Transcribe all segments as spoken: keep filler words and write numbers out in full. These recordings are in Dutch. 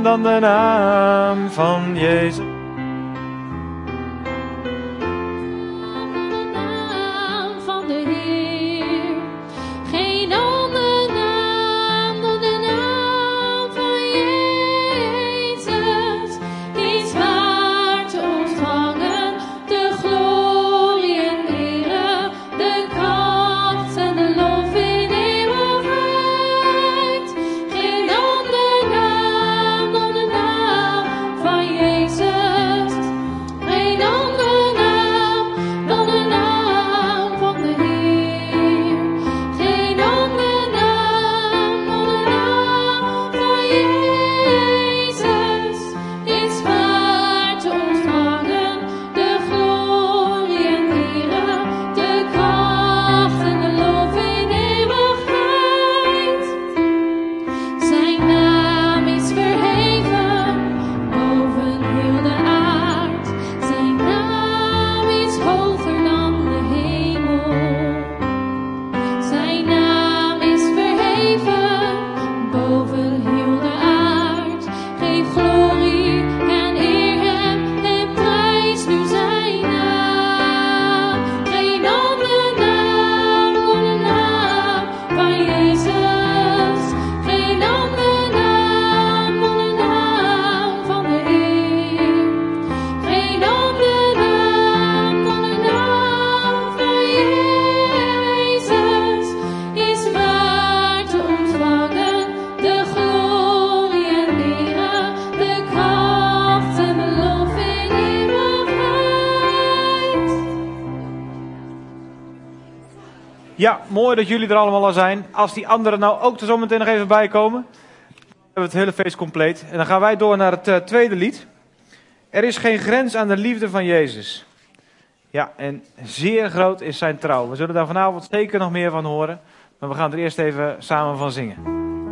dan de naam van Jezus. Ja, mooi dat jullie er allemaal al zijn. Als die anderen nou ook er zometeen nog even bij komen, dan hebben we het hele feest compleet. En dan gaan wij door naar het uh, tweede lied. Er is geen grens aan de liefde van Jezus. Ja, en zeer groot is zijn trouw. We zullen daar vanavond zeker nog meer van horen. Maar we gaan er eerst even samen van zingen.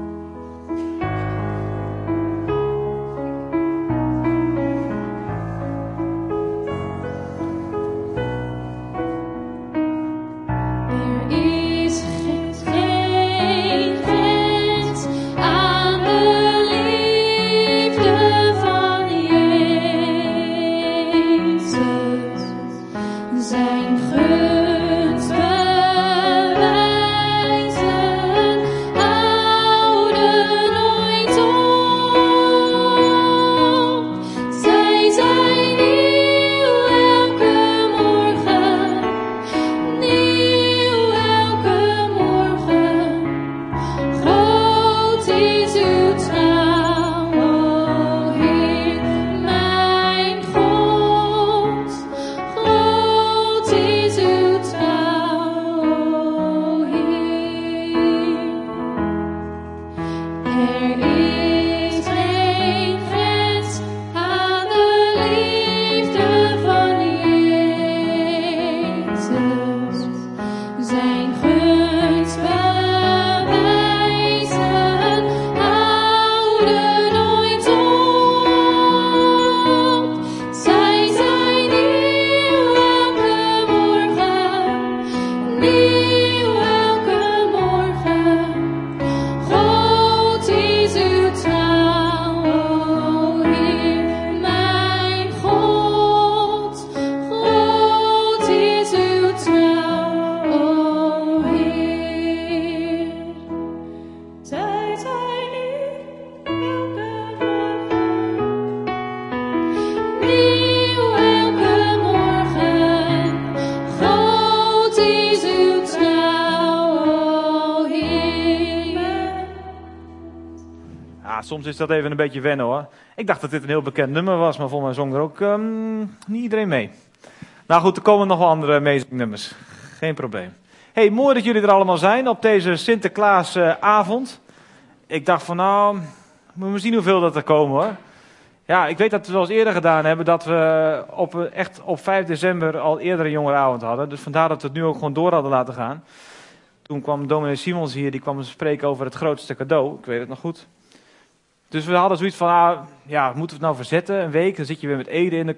Soms is dat even een beetje wennen hoor. Ik dacht dat dit een heel bekend nummer was, maar volgens mij zong er ook um, niet iedereen mee. Nou goed, er komen nog wel andere meezingnummers. Geen probleem. Hey, mooi dat jullie er allemaal zijn op deze Sinterklaasavond. Ik dacht van nou, moeten we zien hoeveel dat er komen hoor. Ja, ik weet dat we wel eens eerder gedaan hebben dat we op, echt op vijf december al eerder een jongerenavond hadden. Dus vandaar dat we het nu ook gewoon door hadden laten gaan. Toen kwam dominee Simons hier, die kwam spreken over het grootste cadeau. Ik weet het nog goed. Dus we hadden zoiets van, ah, ja, moeten we het nou verzetten? Een week, dan zit je weer met Ede in de...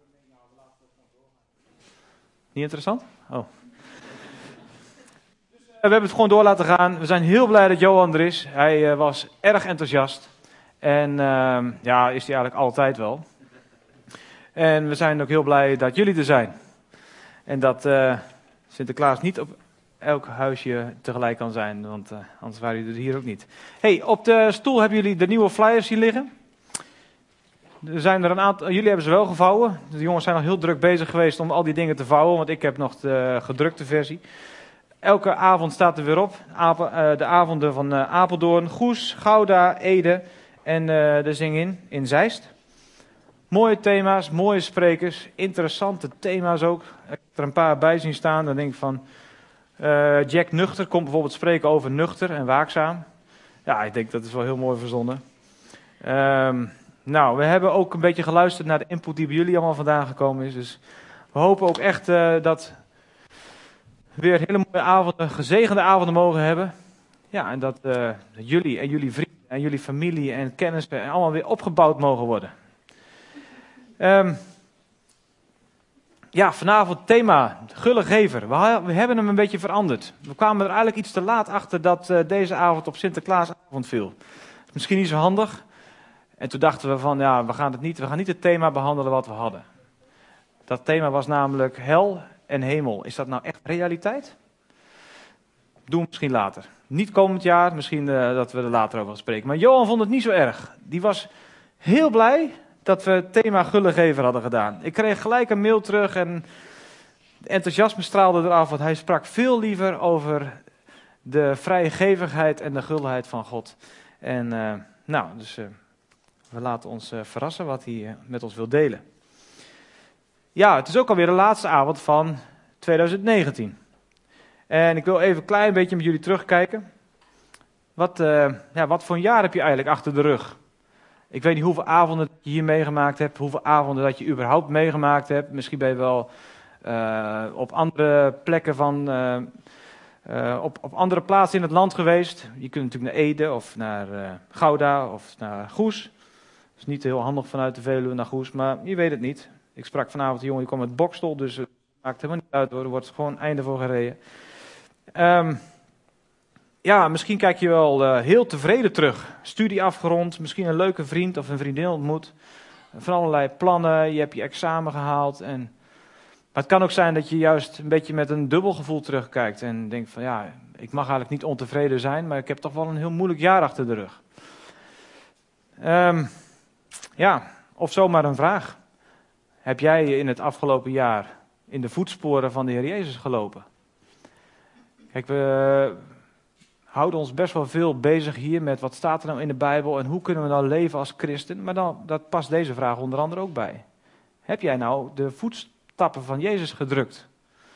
Niet interessant? Oh. We hebben het gewoon door laten gaan. We zijn heel blij dat Johan er is. Hij uh, was erg enthousiast. En uh, ja, is die eigenlijk altijd wel. En we zijn ook heel blij dat jullie er zijn. En dat uh, Sinterklaas niet op elk huisje tegelijk kan zijn, want uh, anders waren jullie er hier ook niet. Hey, op de stoel hebben jullie de nieuwe flyers hier liggen. Er zijn er een aantal, jullie hebben ze wel gevouwen. De jongens zijn nog heel druk bezig geweest om al die dingen te vouwen, want ik heb nog de gedrukte versie. Elke avond staat er weer op. Apel, uh, de avonden van uh, Apeldoorn, Goes, Gouda, Ede en uh, de Zingin in Zeist. Mooie thema's, mooie sprekers, interessante thema's ook. Ik heb er een paar bij zien staan. Dan denk ik van, uh, Jack Nuchter komt bijvoorbeeld spreken over nuchter en waakzaam. Ja, ik denk dat is wel heel mooi verzonnen. Um, nou, we hebben ook een beetje geluisterd naar de input die bij jullie allemaal vandaan gekomen is. Dus we hopen ook echt uh, dat we weer hele mooie avonden, gezegende avonden mogen hebben. Ja, en dat uh, jullie en jullie vrienden en jullie familie en kennissen en allemaal weer opgebouwd mogen worden. Um, ja, vanavond thema, gulle gever. We, ha- we hebben hem een beetje veranderd. We kwamen er eigenlijk iets te laat achter dat uh, deze avond op Sinterklaasavond viel. Misschien niet zo handig. En toen dachten we van, ja, we gaan het niet, we gaan niet het thema behandelen wat we hadden. Dat thema was namelijk hel en hemel. Is dat nou echt realiteit? Doen we misschien later. Niet komend jaar, misschien uh, dat we er later over gaan spreken. Maar Johan vond het niet zo erg. Die was heel blij dat we het thema gullegever hadden gedaan. Ik kreeg gelijk een mail terug en het enthousiasme straalde eraf, want hij sprak veel liever over de vrijgevigheid en de gulheid van God. En uh, nou, dus uh, we laten ons uh, verrassen wat hij uh, met ons wil delen. Ja, het is ook alweer de laatste avond van twintig negentien. En ik wil even een klein beetje met jullie terugkijken. Wat, uh, ja, wat voor een jaar heb je eigenlijk achter de rug? Ik weet niet hoeveel avonden je hier meegemaakt hebt, hoeveel avonden dat je überhaupt meegemaakt hebt. Misschien ben je wel uh, op andere plekken van, uh, uh, op, op andere plaatsen in het land geweest. Je kunt natuurlijk naar Ede of naar uh, Gouda of naar Goes. Dat is niet heel handig vanuit de Veluwe naar Goes, maar je weet het niet. Ik sprak vanavond een jongen die kwam uit Bokstel, dus het maakt helemaal niet uit hoor. Er wordt gewoon einde voor gereden. Um, Ja, misschien kijk je wel uh, heel tevreden terug. Studie afgerond, misschien een leuke vriend of een vriendin ontmoet. Van allerlei plannen, je hebt je examen gehaald. En... Maar het kan ook zijn dat je juist een beetje met een dubbel gevoel terugkijkt. En denkt van ja, ik mag eigenlijk niet ontevreden zijn, maar ik heb toch wel een heel moeilijk jaar achter de rug. Um, ja, of zomaar een vraag. Heb jij in het afgelopen jaar in de voetsporen van de Heer Jezus gelopen? Kijk, we... houden ons best wel veel bezig hier met wat staat er nou in de Bijbel en hoe kunnen we nou leven als christen. Maar dan, dat past deze vraag onder andere ook bij. Heb jij nou de voetstappen van Jezus gedrukt?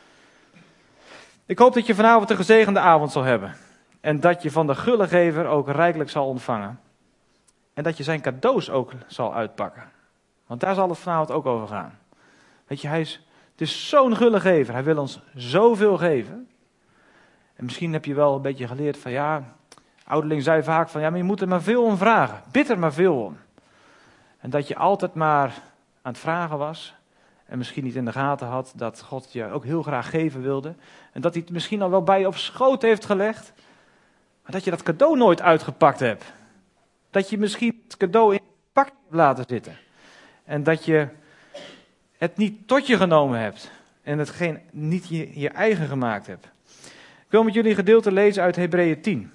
Ik hoop dat je vanavond een gezegende avond zal hebben. En dat je van de gullegever ook rijkelijk zal ontvangen. En dat je zijn cadeaus ook zal uitpakken. Want daar zal het vanavond ook over gaan. Weet je, hij is, het is zo'n gullegever. Hij wil ons zoveel geven. En misschien heb je wel een beetje geleerd van ja, ouderling zei vaak van ja, maar je moet er maar veel om vragen. Bid er maar veel om. En dat je altijd maar aan het vragen was en misschien niet in de gaten had dat God je ook heel graag geven wilde. En dat hij het misschien al wel bij je op schoot heeft gelegd, maar dat je dat cadeau nooit uitgepakt hebt. Dat je misschien het cadeau in het pak hebt laten zitten. En dat je het niet tot je genomen hebt en het geen, niet je, je eigen gemaakt hebt. Ik wil met jullie een gedeelte lezen uit Hebreeën tien.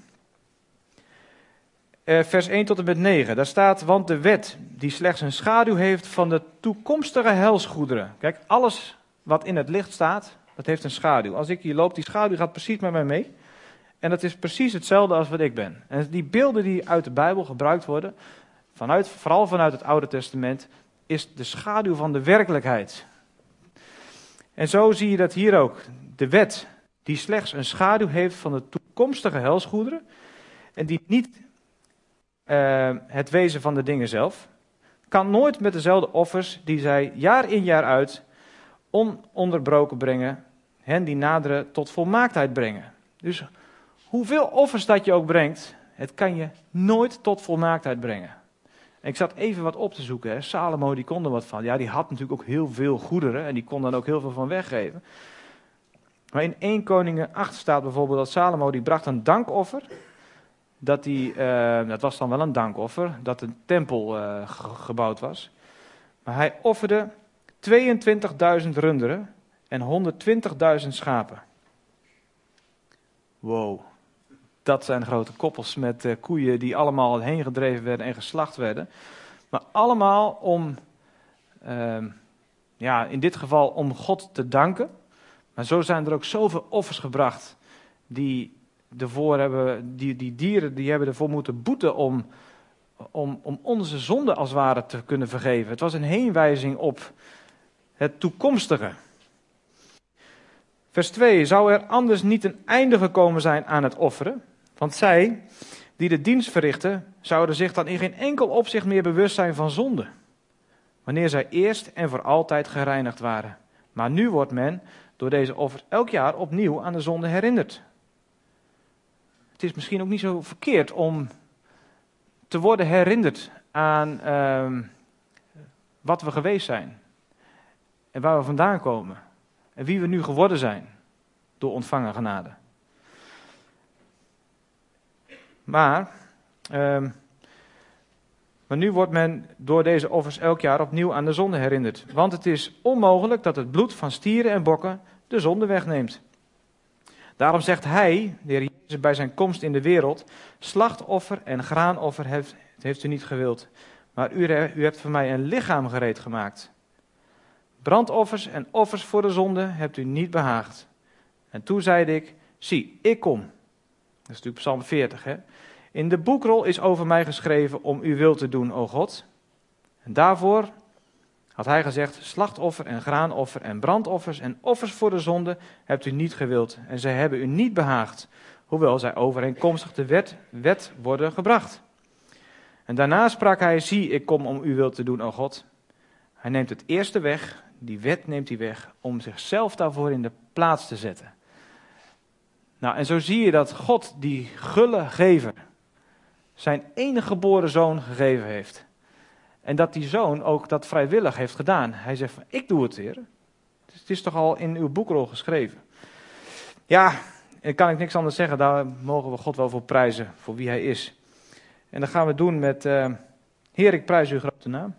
Uh, vers één tot en met negen. Daar staat, want de wet die slechts een schaduw heeft van de toekomstige helsgoederen. Kijk, alles wat in het licht staat, dat heeft een schaduw. Als ik hier loop, die schaduw gaat precies met mij mee. En dat is precies hetzelfde als wat ik ben. En die beelden die uit de Bijbel gebruikt worden, vanuit, vooral vanuit het Oude Testament, is de schaduw van de werkelijkheid. En zo zie je dat hier ook. De wet die slechts een schaduw heeft van de toekomstige helsgoederen en die niet uh, het wezen van de dingen zelf, kan nooit met dezelfde offers die zij jaar in jaar uit ononderbroken brengen, hen die naderen tot volmaaktheid brengen. Dus hoeveel offers dat je ook brengt, het kan je nooit tot volmaaktheid brengen. En ik zat even wat op te zoeken. Hè. Salomo die kon er wat van. Ja, die had natuurlijk ook heel veel goederen en die kon dan ook heel veel van weggeven. Maar in Eerste Koningen acht staat bijvoorbeeld dat Salomo die bracht een dankoffer dat hij, uh, dat was dan wel een dankoffer, dat een tempel uh, ge- gebouwd was. Maar hij offerde tweeëntwintigduizend runderen en honderdtwintigduizend schapen. Wow, dat zijn grote koppels met uh, koeien die allemaal heen gedreven werden en geslacht werden. Maar allemaal om, uh, ja, in dit geval om God te danken. Maar zo zijn er ook zoveel offers gebracht die ervoor hebben, die, die dieren die hebben ervoor moeten boeten om, om, om onze zonde als het ware te kunnen vergeven. Het was een heenwijzing op het toekomstige. Vers twee, zou er anders niet een einde gekomen zijn aan het offeren? Want zij, die de dienst verrichten, zouden zich dan in geen enkel opzicht meer bewust zijn van zonde. Wanneer zij eerst en voor altijd gereinigd waren. Maar nu wordt men door deze offers elk jaar opnieuw aan de zonde herinnerd. Het is misschien ook niet zo verkeerd om te worden herinnerd aan uh, wat we geweest zijn. En waar we vandaan komen. En wie we nu geworden zijn door ontvangen genade. Maar, uh, maar nu wordt men door deze offers elk jaar opnieuw aan de zonde herinnerd. Want het is onmogelijk dat het bloed van stieren en bokken de zonde wegneemt. Daarom zegt hij, de Heer Jezus bij zijn komst in de wereld, slachtoffer en graanoffer heeft, heeft u niet gewild. Maar u, u hebt voor mij een lichaam gereed gemaakt. Brandoffers en offers voor de zonde hebt u niet behaagd. En toen zeide ik, zie, ik kom. Dat is natuurlijk Psalm veertig, hè. In de boekrol is over mij geschreven om uw wil te doen, o God. En daarvoor had hij gezegd, slachtoffer en graanoffer en brandoffers en offers voor de zonde hebt u niet gewild. En zij hebben u niet behaagd, hoewel zij overeenkomstig de wet, wet worden gebracht. En daarna sprak hij, zie, ik kom om uw wil te doen, o God. Hij neemt het eerste weg, die wet neemt hij weg, om zichzelf daarvoor in de plaats te zetten. Nou, en zo zie je dat God die gulle gever zijn enige geboren zoon gegeven heeft. En dat die zoon ook dat vrijwillig heeft gedaan. Hij zegt van, ik doe het, Heer. Het is toch al in uw boekrol geschreven. Ja, en kan ik niks anders zeggen. Daar mogen we God wel voor prijzen, voor wie hij is. En dat gaan we doen met, uh, Heer, ik prijs uw grote naam.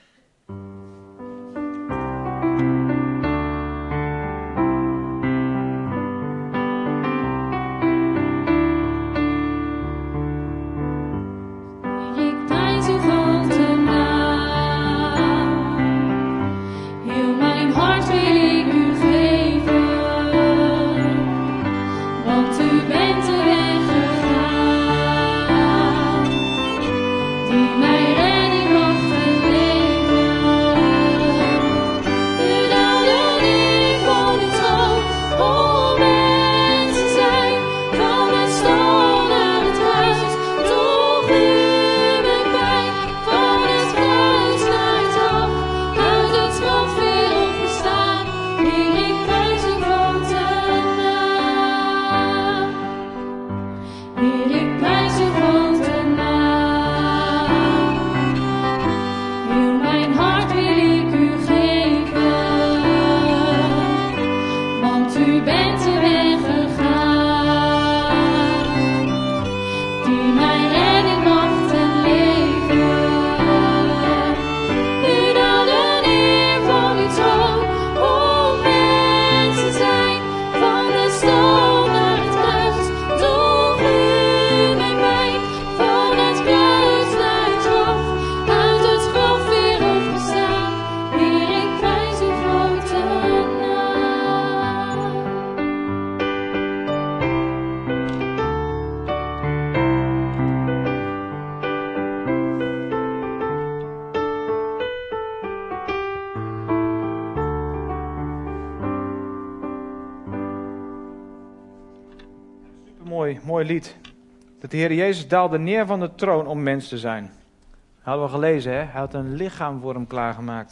Mooi, mooi lied. Dat de Heer Jezus daalde neer van de troon om mens te zijn. Dat hadden we gelezen, hè? Hij had een lichaam voor hem klaargemaakt.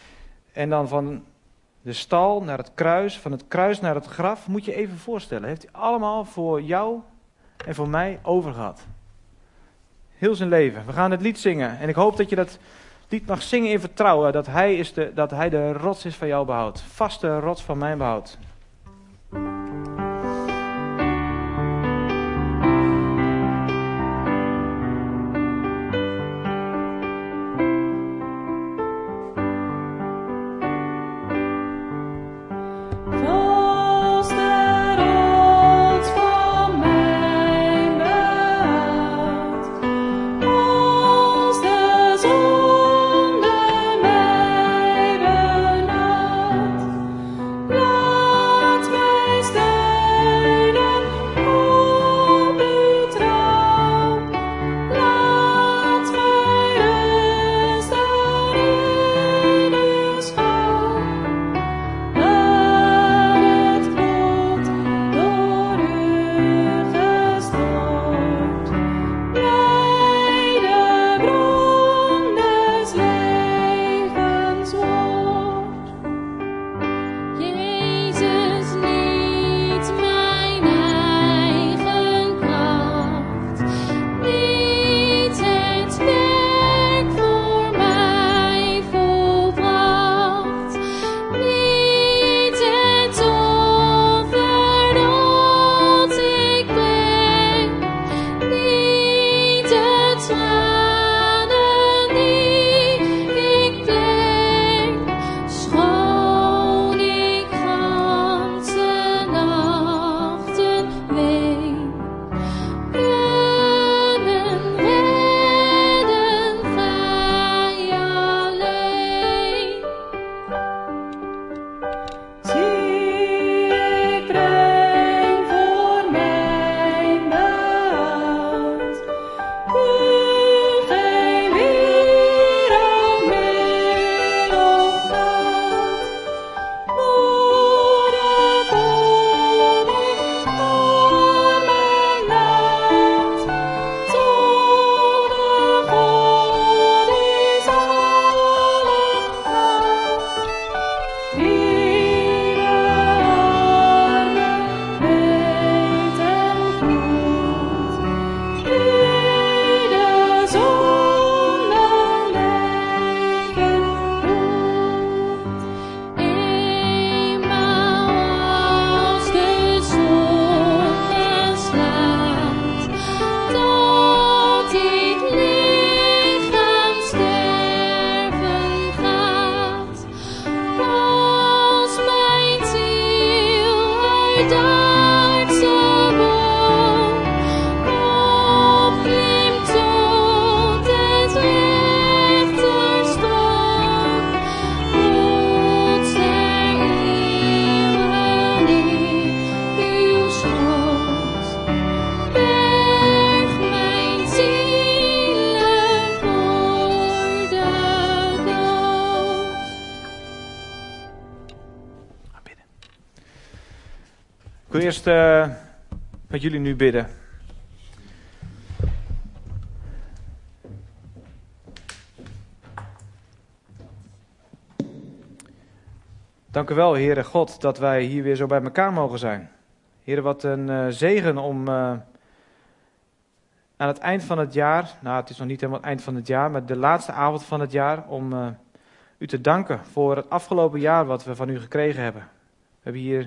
En dan van de stal naar het kruis, van het kruis naar het graf. Moet je even voorstellen, heeft hij allemaal voor jou en voor mij overgehad. Heel zijn leven. We gaan het lied zingen. En ik hoop dat je dat lied mag zingen in vertrouwen. Dat hij, is de, dat hij de rots is van jouw behoud. Vaste rots van mijn behoud. Ik wil eerst uh, met jullie nu bidden. Dank u wel, Heere God, dat wij hier weer zo bij elkaar mogen zijn. Heere, wat een uh, zegen om uh, aan het eind van het jaar, nou het is nog niet helemaal het eind van het jaar, maar de laatste avond van het jaar, om uh, u te danken voor het afgelopen jaar wat we van u gekregen hebben. We hebben hier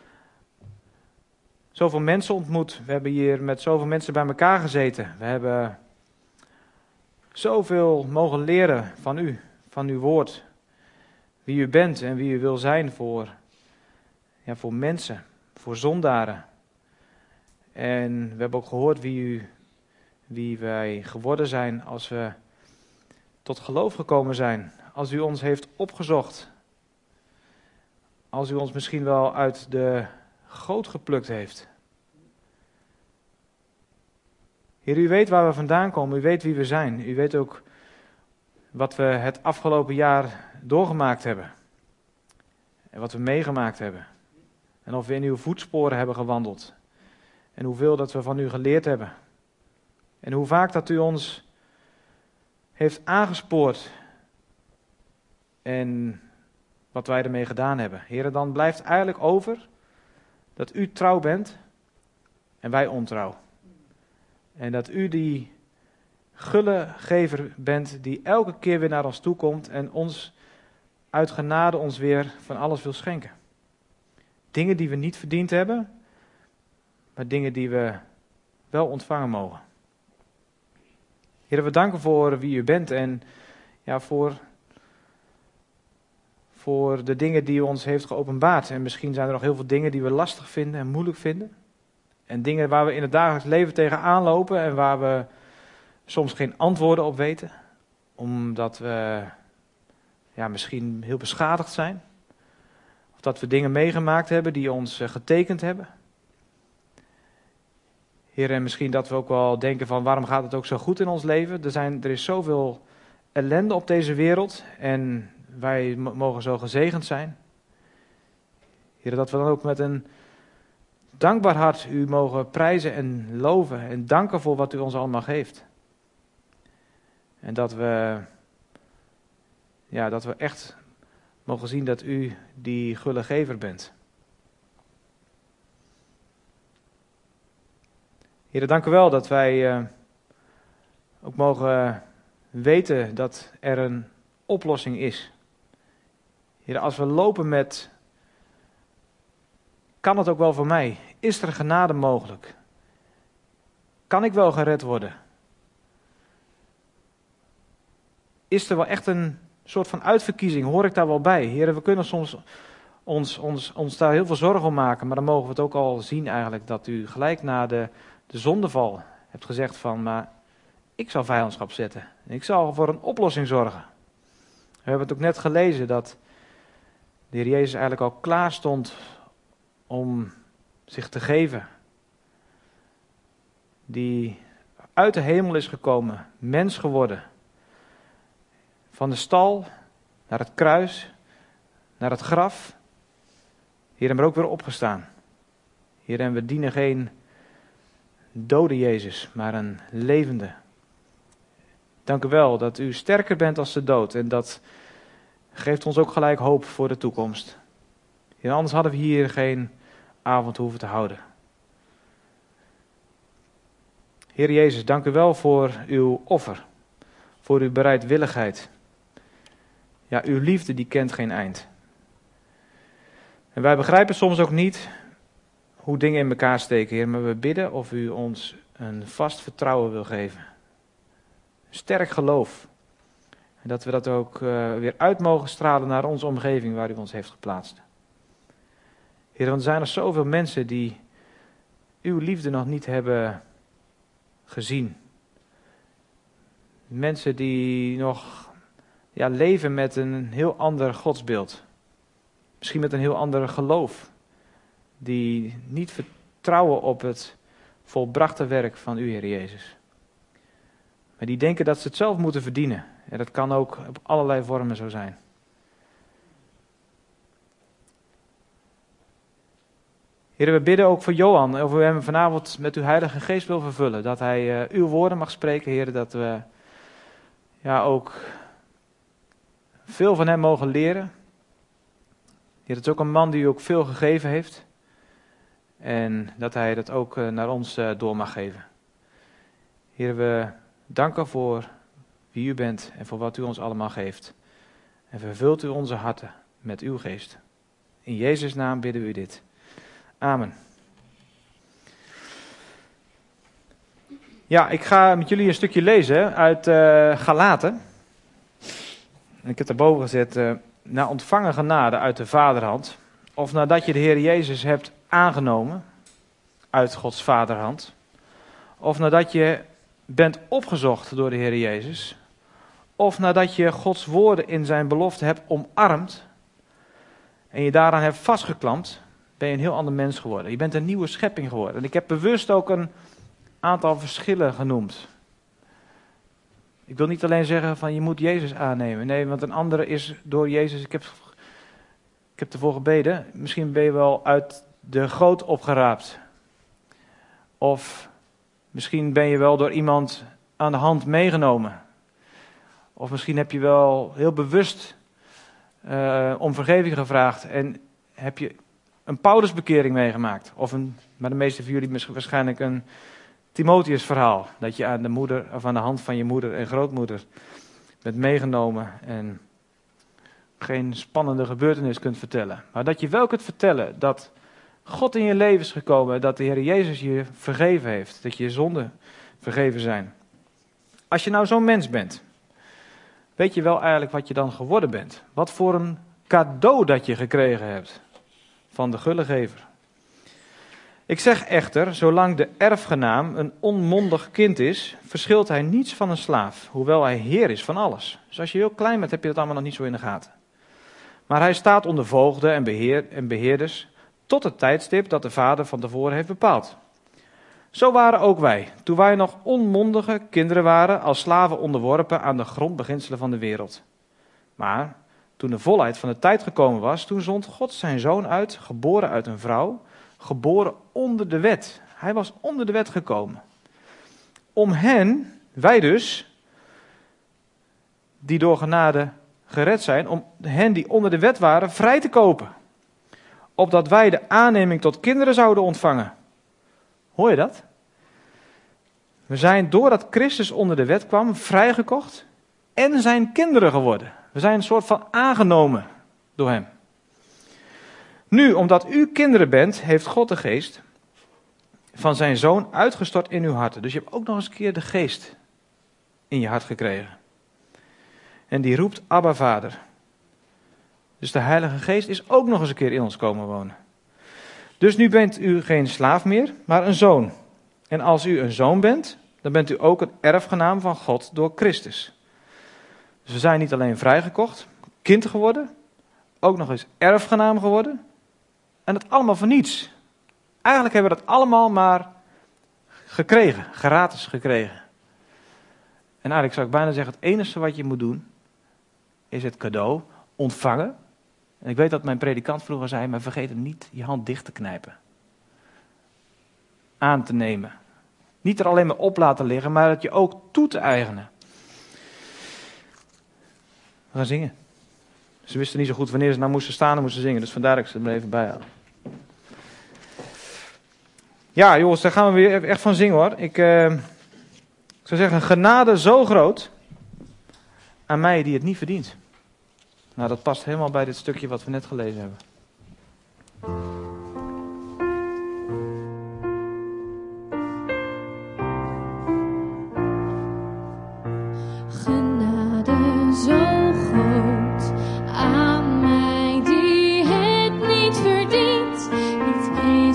zoveel mensen ontmoet, we hebben hier met zoveel mensen bij elkaar gezeten. We hebben zoveel mogen leren van u, van uw woord. Wie u bent en wie u wil zijn voor, ja, voor mensen, voor zondaren. En we hebben ook gehoord wie, u, wie wij geworden zijn als we tot geloof gekomen zijn. Als u ons heeft opgezocht. Als u ons misschien wel uit de goot geplukt heeft. Heer, u weet waar we vandaan komen, u weet wie we zijn. U weet ook wat we het afgelopen jaar doorgemaakt hebben. En wat we meegemaakt hebben. En of we in uw voetsporen hebben gewandeld. En hoeveel dat we van u geleerd hebben. En hoe vaak dat u ons heeft aangespoord. En wat wij ermee gedaan hebben. Heer, dan blijft eigenlijk over dat u trouw bent en wij ontrouw. En dat u die gulle gever bent die elke keer weer naar ons toe komt en ons uit genade ons weer van alles wil schenken. Dingen die we niet verdiend hebben, maar dingen die we wel ontvangen mogen. Heer, we danken voor wie u bent en ja, voor, voor de dingen die u ons heeft geopenbaard. En misschien zijn er nog heel veel dingen die we lastig vinden en moeilijk vinden. En dingen waar we in het dagelijks leven tegenaan lopen en waar we soms geen antwoorden op weten. Omdat we ja, misschien heel beschadigd zijn. Of dat we dingen meegemaakt hebben die ons getekend hebben. Heer, en misschien dat we ook wel denken van waarom gaat het ook zo goed in ons leven? Er, zijn, er is zoveel ellende op deze wereld en wij m- mogen zo gezegend zijn. Heer, dat we dan ook met een dankbaar hart u mogen prijzen en loven en danken voor wat u ons allemaal geeft. En dat we, ja, dat we echt mogen zien dat u die gulle gever bent. Heer, dank u wel dat wij uh, ook mogen weten dat er een oplossing is. Heer, als we lopen met, kan het ook wel voor mij? Is er genade mogelijk? Kan ik wel gered worden? Is er wel echt een soort van uitverkiezing? Hoor ik daar wel bij? Heer, we kunnen soms ons, ons, ons daar heel veel zorgen om maken, maar dan mogen we het ook al zien eigenlijk dat u gelijk na de, de zondeval hebt gezegd van, maar ik zal vijandschap zetten. En ik zal voor een oplossing zorgen. We hebben het ook net gelezen dat de Heer Jezus eigenlijk al klaar stond om zich te geven. Die uit de hemel is gekomen, mens geworden. Van de stal naar het kruis, naar het graf. Heer, en maar ook weer opgestaan. Heer, en we dienen geen dode Jezus, maar een levende. Dank u wel dat u sterker bent als de dood. En dat geeft ons ook gelijk hoop voor de toekomst. Heer, anders hadden we hier geen avond hoeven te houden. Heer Jezus, dank u wel voor uw offer. Voor uw bereidwilligheid. Ja, uw liefde die kent geen eind. En wij begrijpen soms ook niet hoe dingen in elkaar steken, Heer. Maar we bidden of u ons een vast vertrouwen wil geven. Een sterk geloof. En dat we dat ook uh, weer uit mogen stralen naar onze omgeving waar u ons heeft geplaatst. Heer, want er zijn er zoveel mensen die uw liefde nog niet hebben gezien. Mensen die nog ja, leven met een heel ander godsbeeld. Misschien met een heel ander geloof. Die niet vertrouwen op het volbrachte werk van u, Heer Jezus. Maar die denken dat ze het zelf moeten verdienen. En dat kan ook op allerlei vormen zo zijn. Heer, we bidden ook voor Johan, of u hem vanavond met uw Heilige Geest wil vervullen. Dat hij uh, uw woorden mag spreken, Heer, dat we ja, ook veel van hem mogen leren. Heer, het is ook een man die u ook veel gegeven heeft. En dat hij dat ook uh, naar ons uh, door mag geven. Heer, we danken voor wie u bent en voor wat u ons allemaal geeft. En vervult u onze harten met uw geest. In Jezus' naam bidden we u dit. Amen. Ja, ik ga met jullie een stukje lezen uit uh, Galaten. Ik heb daarboven gezet, uh, na ontvangen genade uit de vaderhand, of nadat je de Heer Jezus hebt aangenomen uit Gods vaderhand, of nadat je bent opgezocht door de Heer Jezus, of nadat je Gods woorden in zijn belofte hebt omarmd en je daaraan hebt vastgeklampt, ben je een heel ander mens geworden. Je bent een nieuwe schepping geworden. En ik heb bewust ook een aantal verschillen genoemd. Ik wil niet alleen zeggen van je moet Jezus aannemen. Nee, want een andere is door Jezus. Ik heb, ik heb ervoor gebeden. Misschien ben je wel uit de goot opgeraapt. Of misschien ben je wel door iemand aan de hand meegenomen. Of misschien heb je wel heel bewust uh, om vergeving gevraagd. En heb je een Paulusbekering meegemaakt. Of een, maar de meeste van jullie waarschijnlijk een Timotheus verhaal. Dat je aan de moeder of aan de hand van je moeder en grootmoeder bent meegenomen en geen spannende gebeurtenis kunt vertellen. Maar dat je wel kunt vertellen dat God in je leven is gekomen, dat de Heer Jezus je vergeven heeft, dat je zonden vergeven zijn. Als je nou zo'n mens bent, weet je wel eigenlijk wat je dan geworden bent. Wat voor een cadeau dat je gekregen hebt van de gullegever. Ik zeg echter, zolang de erfgenaam een onmondig kind is, verschilt hij niets van een slaaf, hoewel hij heer is van alles. Dus als je heel klein bent, heb je dat allemaal nog niet zo in de gaten. Maar hij staat onder voogden en, beheer, en beheerders tot het tijdstip dat de vader van tevoren heeft bepaald. Zo waren ook wij, toen wij nog onmondige kinderen waren, als slaven onderworpen aan de grondbeginselen van de wereld. Maar toen de volheid van de tijd gekomen was, toen zond God zijn zoon uit, geboren uit een vrouw, geboren onder de wet. Hij was onder de wet gekomen. Om hen, wij dus, die door genade gered zijn, om hen die onder de wet waren, vrij te kopen. Opdat wij de aanneming tot kinderen zouden ontvangen. Hoor je dat? We zijn doordat Christus onder de wet kwam, vrijgekocht en zijn kinderen geworden. We zijn een soort van aangenomen door hem. Nu, omdat u kinderen bent, heeft God de geest van zijn zoon uitgestort in uw harten. Dus je hebt ook nog eens een keer de geest in je hart gekregen. En die roept Abba Vader. Dus de Heilige Geest is ook nog eens een keer in ons komen wonen. Dus nu bent u geen slaaf meer, maar een zoon. En als u een zoon bent, dan bent u ook een erfgenaam van God door Christus. Dus we zijn niet alleen vrijgekocht, kind geworden, ook nog eens erfgenaam geworden. En dat allemaal voor niets. Eigenlijk hebben we dat allemaal maar gekregen, gratis gekregen. En eigenlijk zou ik bijna zeggen, het enige wat je moet doen, is het cadeau ontvangen. En ik weet dat mijn predikant vroeger zei, maar vergeet hem niet je hand dicht te knijpen. Aan te nemen. Niet er alleen maar op laten liggen, maar het je ook toe te eigenen. We gaan zingen. Ze wisten niet zo goed wanneer ze nou moesten staan en moesten zingen, dus vandaar dat ik ze er even bij had. Ja, jongens, daar gaan we weer echt van zingen hoor. Ik, uh, ik zou zeggen, genade zo groot aan mij die het niet verdient. Nou, dat past helemaal bij dit stukje wat we net gelezen hebben. Genade zo groot aan mij die het niet verdient.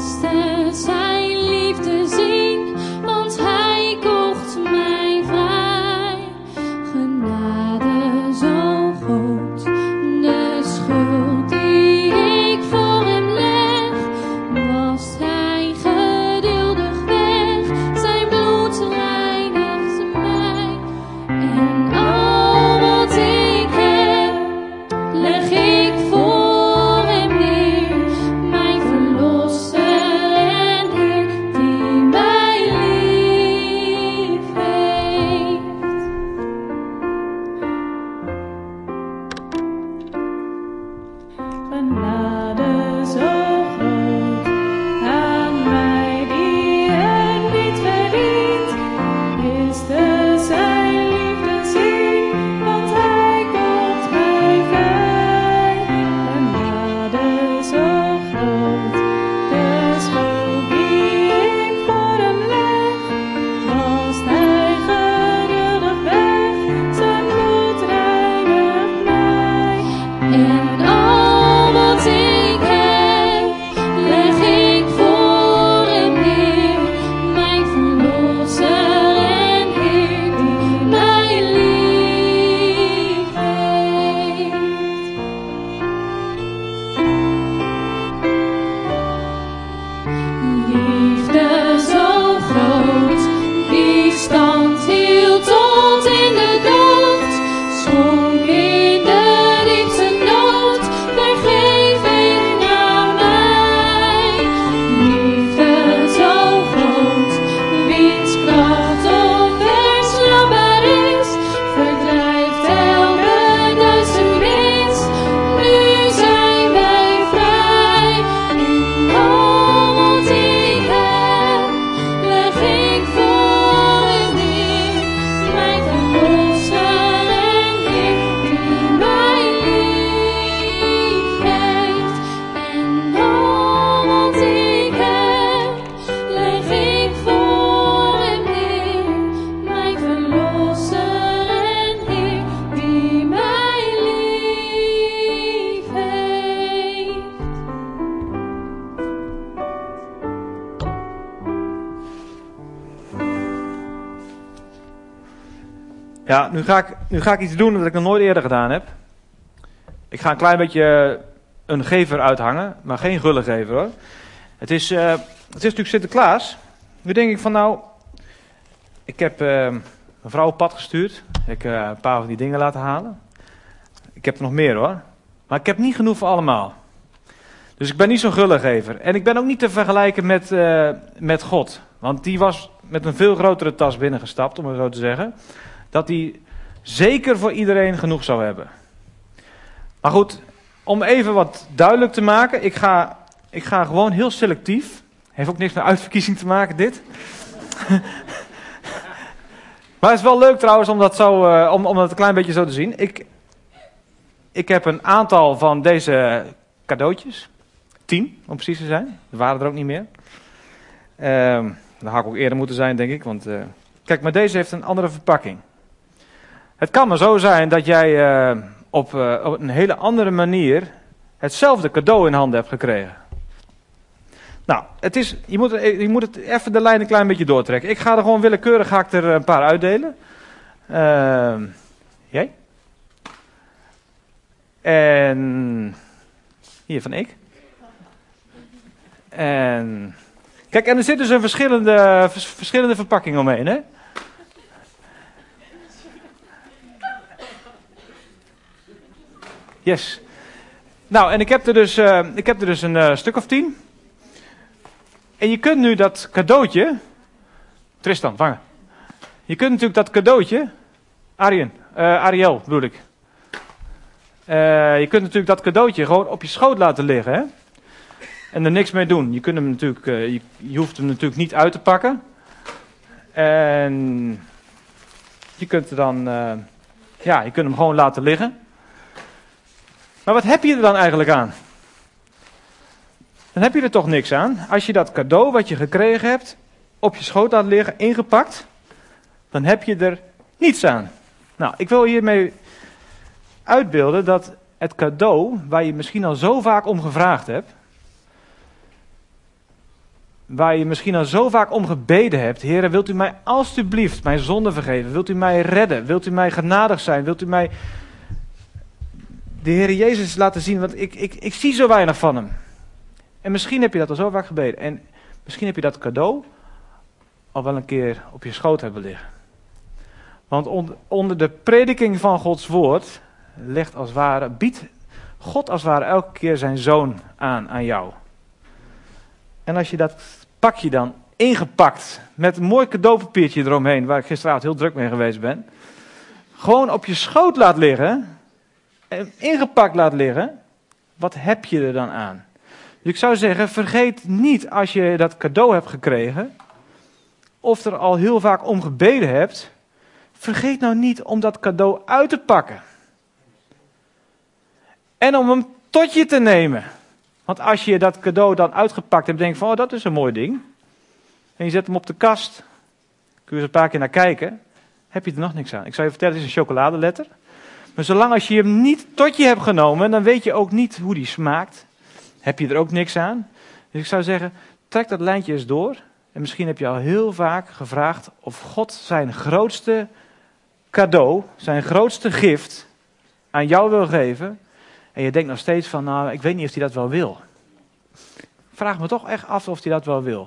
beste zijn liefde zien, want hij kocht mij vrij. Genade zo groot, de schuld die ik voor hem leg, was hij geduldig weg, zijn bloed reinigt mij. En al wat ik heb, leg ik voor hem neer, mijn verlosser en Heer, die mij lief heeft. Genade zo groot aan mij die het niet verdient, is de zijn liefde zien, want hij kocht mij vrij. Genade zo groot, de schuld die ik voor hem leg, was hij geduldig weg, zijn bloed reinigt mij. En al wat ik heb, leg ik voor hem neer, mijn verlosser en Heer, die mij lief heeft. Liefde zo groot, die stand hield tot in de dood, schonk in de diepste nood vergeving aan mij. Liefde zo groot, wiens kracht onverslaanbaar is, verdrijft elke duisternis. Nu zijn wij vrij. En al wat ik heb, leg ik voor hem neer, mijn verlosser en Heer, die mij lief heeft. En al wat ik heb, leg ik voor hem neer, mijn verlosser en Heer, die mij lief heeft. Ja, nu ga, ik, nu ga ik iets doen dat ik nog nooit eerder gedaan heb. Ik ga een klein beetje een gever uithangen, maar geen gulle gever hoor. Het is, eh, het is natuurlijk Sinterklaas. Nu denk ik van nou, ik heb eh, een vrouw op pad gestuurd. Ik heb eh, een paar van die dingen laten halen. Ik heb er nog meer hoor. Maar ik heb niet genoeg voor allemaal. Dus ik ben niet zo'n gulle gever. En ik ben ook niet te vergelijken met, eh, met God. Want die was met een veel grotere tas binnengestapt, om het zo te zeggen. Dat hij zeker voor iedereen genoeg zou hebben. Maar goed, om even wat duidelijk te maken. Ik ga, ik ga gewoon heel selectief. Heeft ook niks met uitverkiezing te maken, dit. Maar het is wel leuk trouwens om dat, zo, uh, om, om dat een klein beetje zo te zien. Ik, ik heb een aantal van deze cadeautjes. Tien, om precies te zijn. Er waren er ook niet meer. Uh, dat had ik ook eerder moeten zijn, denk ik. Want, uh, kijk, maar deze heeft een andere verpakking. Het kan maar zo zijn dat jij uh, op, uh, op een hele andere manier hetzelfde cadeau in handen hebt gekregen. Nou, het is, je, moet, je moet het even de lijn een klein beetje doortrekken. Ik ga er gewoon willekeurig ga ik er een paar uitdelen. Uh, jij? En hier van ik. En kijk, en er zit dus een verschillende, verschillende verpakking omheen, hè? Yes. Nou, en ik heb er dus, uh, ik heb er dus een uh, stuk of tien. En je kunt nu dat cadeautje... Tristan, vangen. Je kunt natuurlijk dat cadeautje... Arjen, uh, Ariel bedoel ik. Uh, je kunt natuurlijk dat cadeautje gewoon op je schoot laten liggen, hè? En er niks mee doen. Je, kunt hem natuurlijk, uh, je, je hoeft hem natuurlijk niet uit te pakken. En je kunt er dan... Uh, ja, je kunt hem gewoon laten liggen. Maar wat heb je er dan eigenlijk aan? Dan heb je er toch niks aan. Als je dat cadeau wat je gekregen hebt op je schoot laat liggen, ingepakt, dan heb je er niets aan. Nou, ik wil hiermee uitbeelden dat het cadeau waar je misschien al zo vaak om gevraagd hebt, waar je misschien al zo vaak om gebeden hebt. Heere, wilt u mij alstublieft mijn zonde vergeven? Wilt u mij redden? Wilt u mij genadig zijn? Wilt u mij de Heere Jezus laten zien? Want ik, ik, ik zie zo weinig van hem. En misschien heb je dat al zo vaak gebeden. En misschien heb je dat cadeau al wel een keer op je schoot hebben liggen. Want on, onder de prediking van Gods woord legt als ware, biedt God als het ware elke keer zijn zoon aan aan jou. En als je dat pakje dan ingepakt met een mooi cadeaupapiertje eromheen, waar ik gisteravond heel druk mee geweest ben, gewoon op je schoot laat liggen, en ingepakt laat liggen, wat heb je er dan aan? Dus ik zou zeggen, vergeet niet als je dat cadeau hebt gekregen, of er al heel vaak om gebeden hebt, vergeet nou niet om dat cadeau uit te pakken. En om hem tot je te nemen. Want als je dat cadeau dan uitgepakt hebt, denk je van, oh, dat is een mooi ding. En je zet hem op de kast, kun je er een paar keer naar kijken, heb je er nog niks aan. Ik zou je vertellen, het is een chocoladeletter. Maar zolang als je hem niet tot je hebt genomen, dan weet je ook niet hoe die smaakt. Heb je er ook niks aan. Dus ik zou zeggen, trek dat lijntje eens door. En misschien heb je al heel vaak gevraagd of God zijn grootste cadeau, zijn grootste gift aan jou wil geven. En je denkt nog steeds van, nou, ik weet niet of hij dat wel wil. Vraag me toch echt af of hij dat wel wil.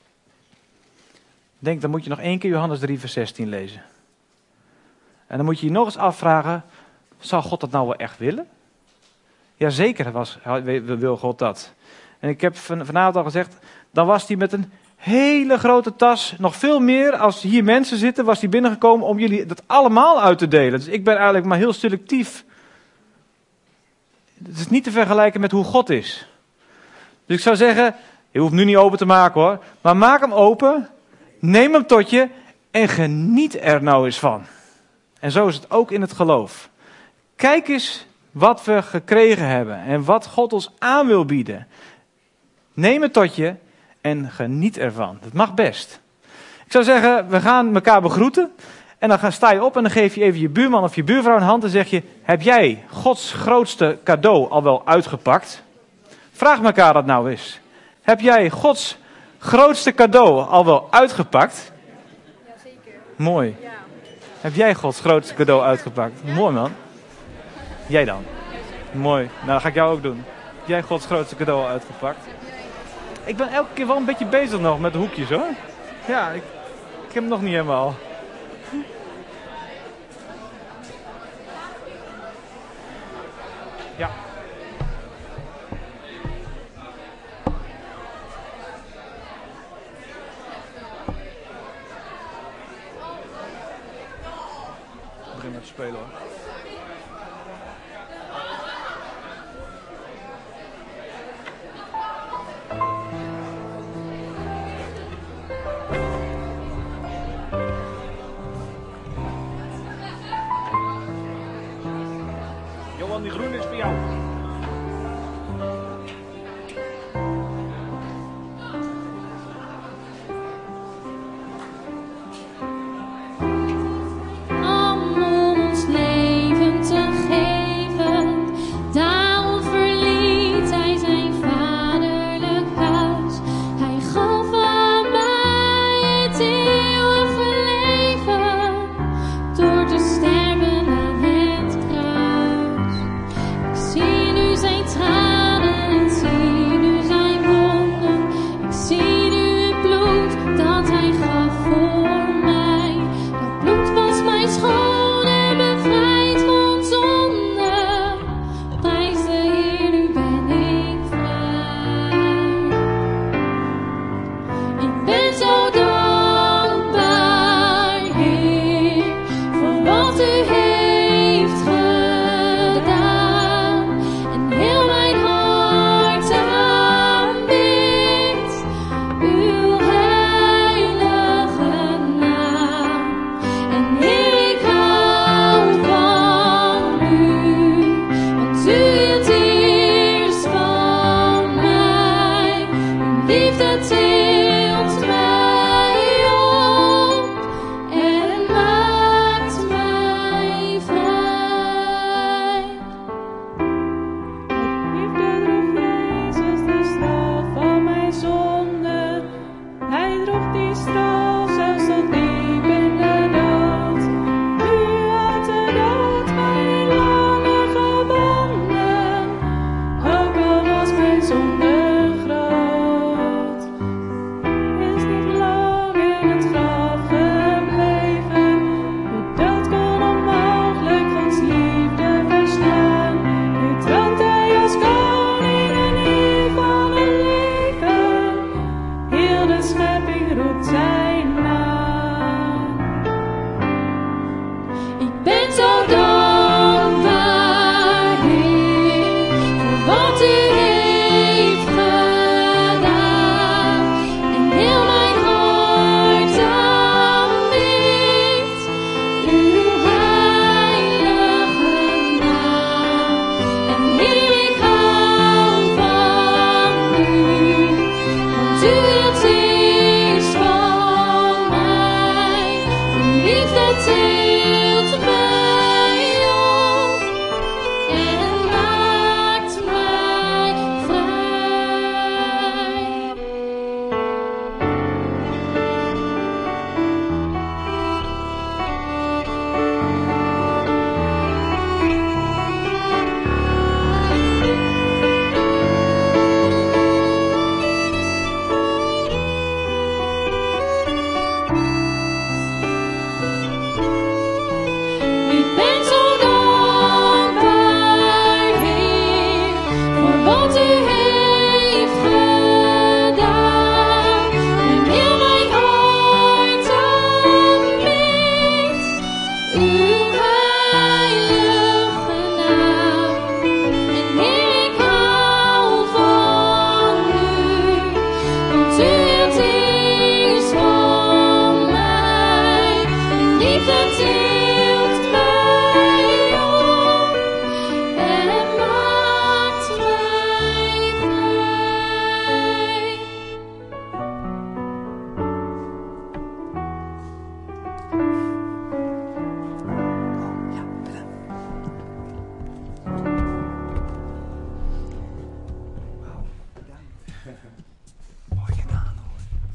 Denk, dan moet je nog één keer Johannes drie vers zestien lezen. En dan moet je je nog eens afvragen, zal God dat nou wel echt willen? Jazeker was, wil God dat. En ik heb van, vanavond al gezegd, dan was hij met een hele grote tas, nog veel meer als hier mensen zitten, was hij binnengekomen om jullie dat allemaal uit te delen. Dus ik ben eigenlijk maar heel selectief. Het is niet te vergelijken met hoe God is. Dus ik zou zeggen, je hoeft nu niet open te maken hoor, maar maak hem open, neem hem tot je en geniet er nou eens van. En zo is het ook in het geloof. Kijk eens wat we gekregen hebben en wat God ons aan wil bieden. Neem het tot je en geniet ervan. Dat mag best. Ik zou zeggen, we gaan elkaar begroeten. En dan ga, sta je op en dan geef je even je buurman of je buurvrouw een hand en zeg je, heb jij Gods grootste cadeau al wel uitgepakt? Vraag elkaar dat nou eens. Heb jij Gods grootste cadeau al wel uitgepakt? Jazeker. Mooi. Ja. Heb jij Gods grootste cadeau uitgepakt? Ja. Mooi man. Jij dan? Mooi. Nou, dat ga ik jou ook doen. Heb jij Gods grootste cadeau al uitgepakt? Ik ben elke keer wel een beetje bezig nog met de hoekjes hoor. Ja, ik, ik heb hem nog niet helemaal. Ja. Ik begin met te spelen hoor. Johan, die groen is voor jou. Om ons leven te geven, daarom verliet hij zijn vaderlijk huis. Hij gaf aan mij het eeuwige leven, door te sterven aan het kruis. Ik zie nu zijn tranen, ik zie nu zijn wonden, ik zie nu het bloed dat hij gaf voor mij. Dat bloed was mij schoon en bevrijd van zonde. Prijs de Heer, nu ben ik vrij. Ik ben zo dankbaar, Heer, voor wat u heeft gedaan. En heel mijn hart aanbidt uw heilige naam. En Heer, ik hou van u, want u hield eerst van mij. Uw liefde tilt mij op en maakt mij vrij. Liefde droeg Jezus de straf van mijn zonde, die straf zelfs tot diep in de dood. U had de dood mijn lange gebonden, ook al was mijn zonde groot. Is niet lang in het graf gebleven, de dood kon onmogelijk Gods liefde verslaan. Nu troont hij als koning en heer van het leven, heel de schepping roept zijn naam. Ik ben zo dankbaar, Heer, voor wat u heeft gedaan. En heel mijn hart aanbidt uw heilige naam. En Heer, ik hou van u, want u hield eerst van mij. Uw liefde tilt mij op en maakt mij vrij. Ik ben zo dankbaar, Heer, voor wat u heeft gedaan. En heel mijn hart aanbidt uw heilige naam. En Heer, ik hou van u, want u hield eerst van mij. Uw liefde tilt mij op en maakt mij vrij. Mooi gedaan hoor.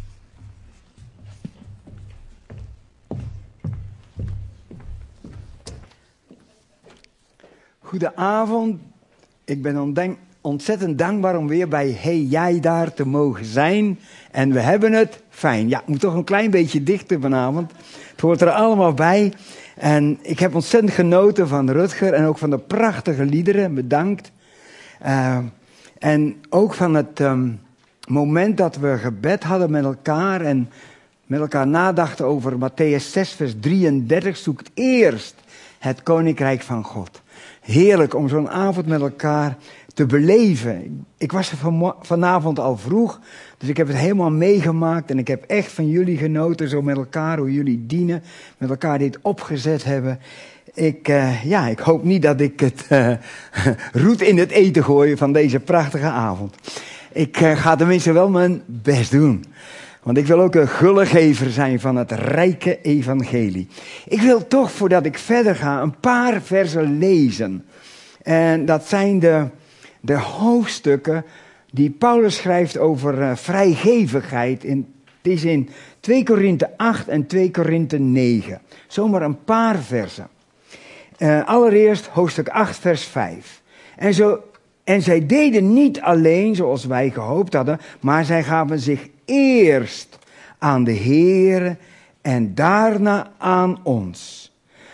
Goedenavond. Ik ben ontdenk- ontzettend dankbaar om weer bij Hey Jij Daar te mogen zijn. En we hebben het fijn. Ja, ik moet toch een klein beetje dichter vanavond. Het hoort er allemaal bij. En ik heb ontzettend genoten van Rutger en ook van de prachtige liederen. Bedankt. Uh, en ook van het um, moment dat we gebed hadden met elkaar en met elkaar nadachten over Matthäus zes vers drieëndertig. Zoekt eerst het koninkrijk van God. Heerlijk om zo'n avond met elkaar te beleven. Ik was er van, vanavond al vroeg, dus ik heb het helemaal meegemaakt. En ik heb echt van jullie genoten, zo met elkaar, hoe jullie dienen. Met elkaar dit opgezet hebben. Ik, uh, ja, ik hoop niet dat ik het uh, roet in het eten gooi van deze prachtige avond. Ik uh, ga tenminste wel mijn best doen. Want ik wil ook een gullegever zijn van het rijke evangelie. Ik wil toch, voordat ik verder ga, een paar versen lezen. En dat zijn de, de hoofdstukken die Paulus schrijft over uh, vrijgevigheid. In, het is in twee Korinthe acht en twee Korinthe negen. Zomaar een paar versen. Uh, allereerst hoofdstuk acht vers vijf. En, zo, en zij deden niet alleen zoals wij gehoopt hadden, maar zij gaven zich eerst aan de Heere en daarna aan ons.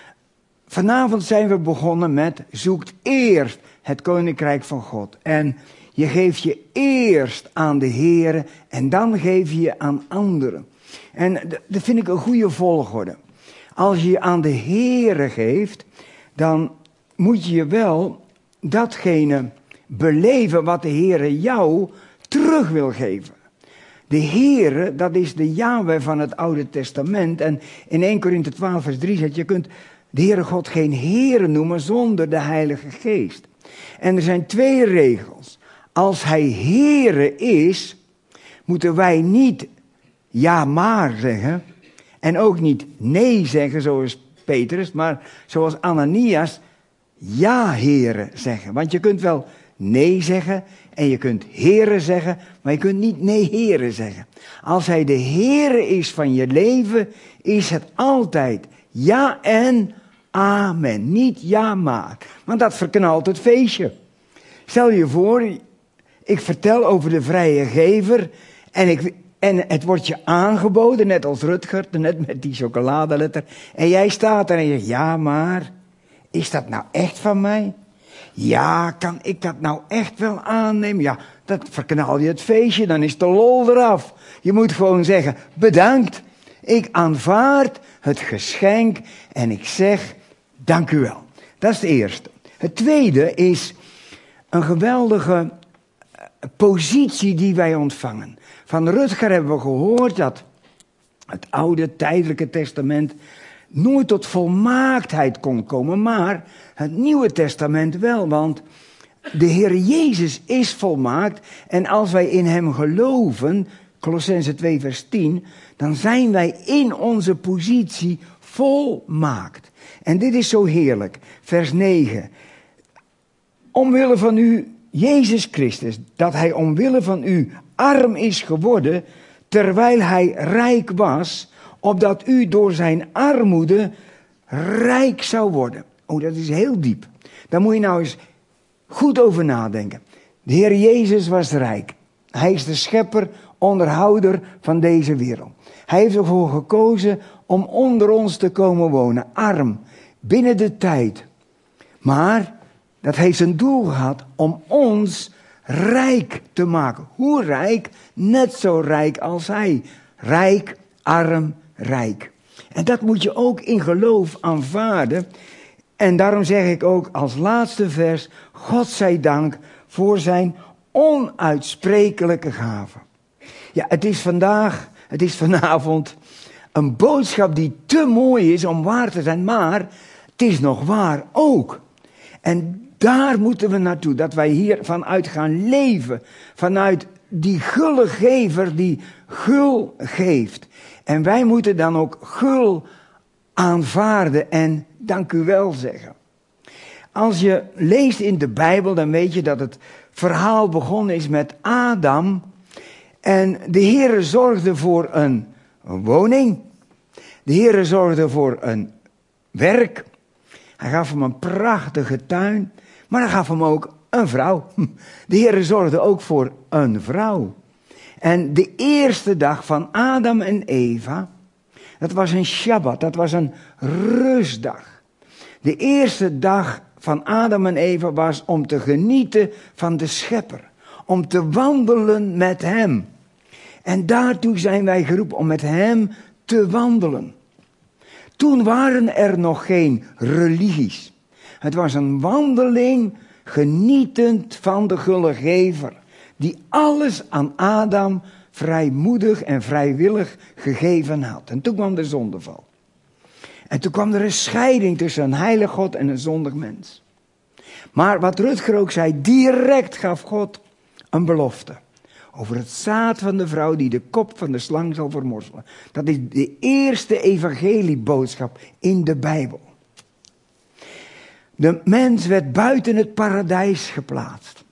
Vanavond zijn we begonnen met zoekt eerst het koninkrijk van God. En je geeft je eerst aan de Heere en dan geef je je aan anderen. En dat vind ik een goede volgorde. Als je je aan de Heere geeft, dan moet je wel datgene beleven wat de Heere jou terug wil geven. De Heere, dat is de Yahweh van het Oude Testament. En in eerste Korinthe twaalf vers drie zegt, je kunt de Heere God geen Heere noemen zonder de Heilige Geest. En er zijn twee regels. Als Hij Heere is, moeten wij niet ja maar zeggen. En ook niet nee zeggen zoals Petrus, maar zoals Ananias ja Heere zeggen. Want je kunt wel nee zeggen en je kunt Heere zeggen, maar je kunt niet nee Heere zeggen. Als hij de Heere is van je leven, is het altijd ja en amen. Niet ja maar, want dat verknalt het feestje. Stel je voor, ik vertel over de vrije gever en, ik, en het wordt je aangeboden, net als Rutger, net met die chocoladeletter. En jij staat er en je zegt, ja maar, is dat nou echt van mij? Ja, kan ik dat nou echt wel aannemen? Ja, dat verknal je het feestje, dan is de lol eraf. Je moet gewoon zeggen, bedankt, ik aanvaard het geschenk en ik zeg, dank u wel. Dat is het eerste. Het tweede is een geweldige positie die wij ontvangen. Van Rutger hebben we gehoord dat het oude tijdelijke testament nooit tot volmaaktheid kon komen, maar het Nieuwe Testament wel, want de Heer Jezus is volmaakt en als wij in hem geloven, Kolossenzen twee vers tien, dan zijn wij in onze positie volmaakt. En dit is zo heerlijk, vers negen. Omwille van u, Jezus Christus, dat hij omwille van u arm is geworden, terwijl hij rijk was, opdat u door zijn armoede rijk zou worden. Oh, dat is heel diep. Daar moet je nou eens goed over nadenken. De Heer Jezus was rijk. Hij is de schepper, onderhouder van deze wereld. Hij heeft ervoor gekozen om onder ons te komen wonen. Arm, binnen de tijd. Maar dat heeft zijn doel gehad om ons rijk te maken. Hoe rijk? Net zo rijk als hij. Rijk, arm, rijk. En dat moet je ook in geloof aanvaarden. En daarom zeg ik ook als laatste vers, God zij dank voor zijn onuitsprekelijke gave. Ja, het is vandaag, het is vanavond een boodschap die te mooi is om waar te zijn, maar het is nog waar ook. En daar moeten we naartoe, dat wij hier vanuit gaan leven, vanuit die gulle gever die gul geeft. En wij moeten dan ook gul aanvaarden en dank u wel zeggen. Als je leest in de Bijbel, dan weet je dat het verhaal begonnen is met Adam. En de Heere zorgde voor een woning. De Heere zorgde voor een werk. Hij gaf hem een prachtige tuin. Maar hij gaf hem ook een vrouw. De Heere zorgde ook voor een vrouw. En de eerste dag van Adam en Eva, dat was een Shabbat, dat was een rustdag. De eerste dag van Adam en Eva was om te genieten van de Schepper. Om te wandelen met hem. En daartoe zijn wij geroepen om met hem te wandelen. Toen waren er nog geen religies. Het was een wandeling genietend van de gulle gever. Die alles aan Adam vrijmoedig en vrijwillig gegeven had. En toen kwam de zondeval. En toen kwam er een scheiding tussen een heilig God en een zondig mens. Maar wat Rutger ook zei, direct gaf God een belofte. Over het zaad van de vrouw die de kop van de slang zal vermorzelen. Dat is de eerste evangelieboodschap in de Bijbel. De mens werd buiten het paradijs geplaatst.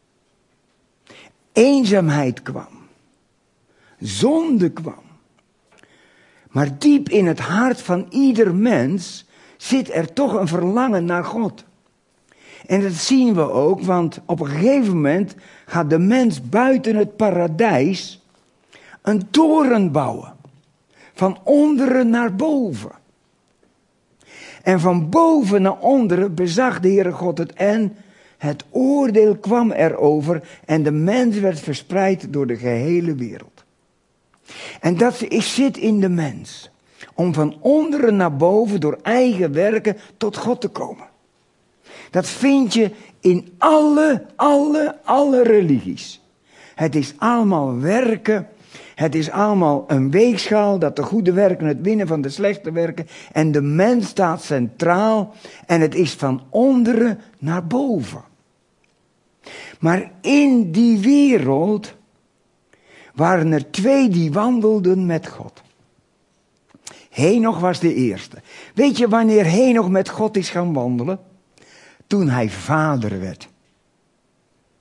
Eenzaamheid kwam. Zonde kwam. Maar diep in het hart van ieder mens zit er toch een verlangen naar God. En dat zien we ook, want op een gegeven moment gaat de mens buiten het paradijs een toren bouwen. Van onderen naar boven. En van boven naar onderen bezag de Heere God het en het oordeel kwam erover en de mens werd verspreid door de gehele wereld. En dat is, zit in de mens. Om van onderen naar boven door eigen werken tot God te komen. Dat vind je in alle, alle, alle religies. Het is allemaal werken. Het is allemaal een weegschaal dat de goede werken het winnen van de slechte werken. En de mens staat centraal en het is van onderen naar boven. Maar in die wereld waren er twee die wandelden met God. Henoch was de eerste. Weet je wanneer Henoch met God is gaan wandelen? Toen hij vader werd.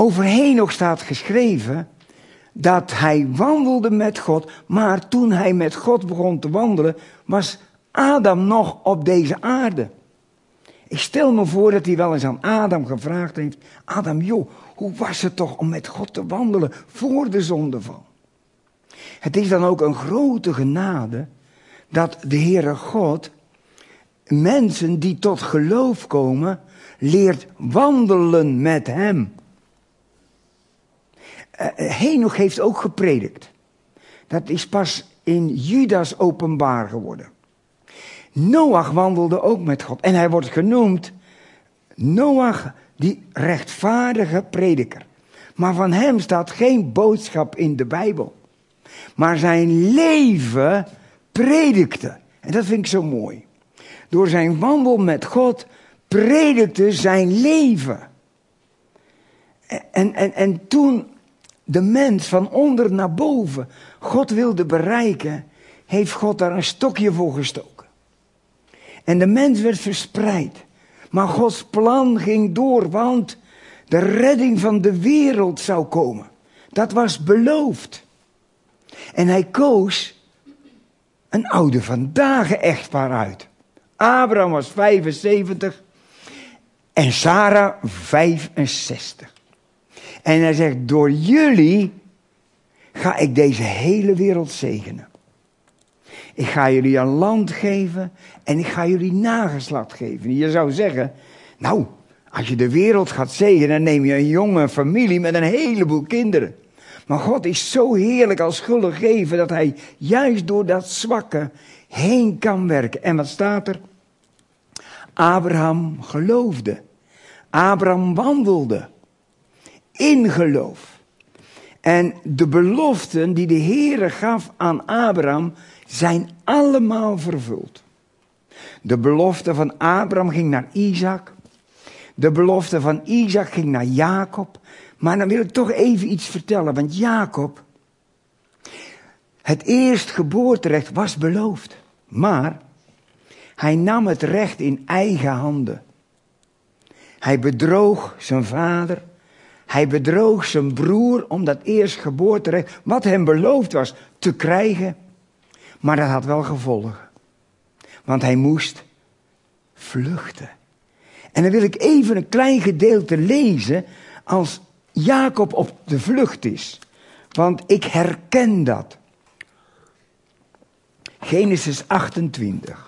Over Henoch staat geschreven dat hij wandelde met God, maar toen hij met God begon te wandelen, was Adam nog op deze aarde. Ik stel me voor dat hij wel eens aan Adam gevraagd heeft, Adam, joh, hoe was het toch om met God te wandelen voor de zondeval? Het is dan ook een grote genade dat de Heere God mensen die tot geloof komen, leert wandelen met hem. Uh, Henoch heeft ook gepredikt. Dat is pas in Judas openbaar geworden. Noach wandelde ook met God. En hij wordt genoemd Noach, die rechtvaardige prediker. Maar van hem staat geen boodschap in de Bijbel. Maar zijn leven predikte. En dat vind ik zo mooi. Door zijn wandel met God predikte zijn leven. En, en, en toen de mens van onder naar boven God wilde bereiken, heeft God daar een stokje voor gestoken. En de mens werd verspreid. Maar Gods plan ging door, want de redding van de wereld zou komen. Dat was beloofd. En hij koos een oude vandaag echtpaar uit. Abraham was vijfenzeventig en Sarah vijfenzestig. En hij zegt, door jullie ga ik deze hele wereld zegenen. Ik ga jullie een land geven en ik ga jullie nageslacht geven. Je zou zeggen, nou, als je de wereld gaat zegenen, dan neem je een jonge familie met een heleboel kinderen. Maar God is zo heerlijk als schuldig geven dat hij juist door dat zwakke heen kan werken. En wat staat er? Abraham geloofde. Abraham wandelde in geloof. En de beloften die de Heere gaf aan Abraham zijn allemaal vervuld. De belofte van Abraham ging naar Isaac. De belofte van Isaac ging naar Jacob. Maar dan wil ik toch even iets vertellen. Want Jacob, het eerstgeboorterecht was beloofd. Maar hij nam het recht in eigen handen. Hij bedroog zijn vader. Hij bedroog zijn broer om dat eerstgeboorterecht, wat hem beloofd was, te krijgen. Maar dat had wel gevolgen. Want hij moest vluchten. En dan wil ik even een klein gedeelte lezen als Jacob op de vlucht is. Want ik herken dat. Genesis achtentwintig.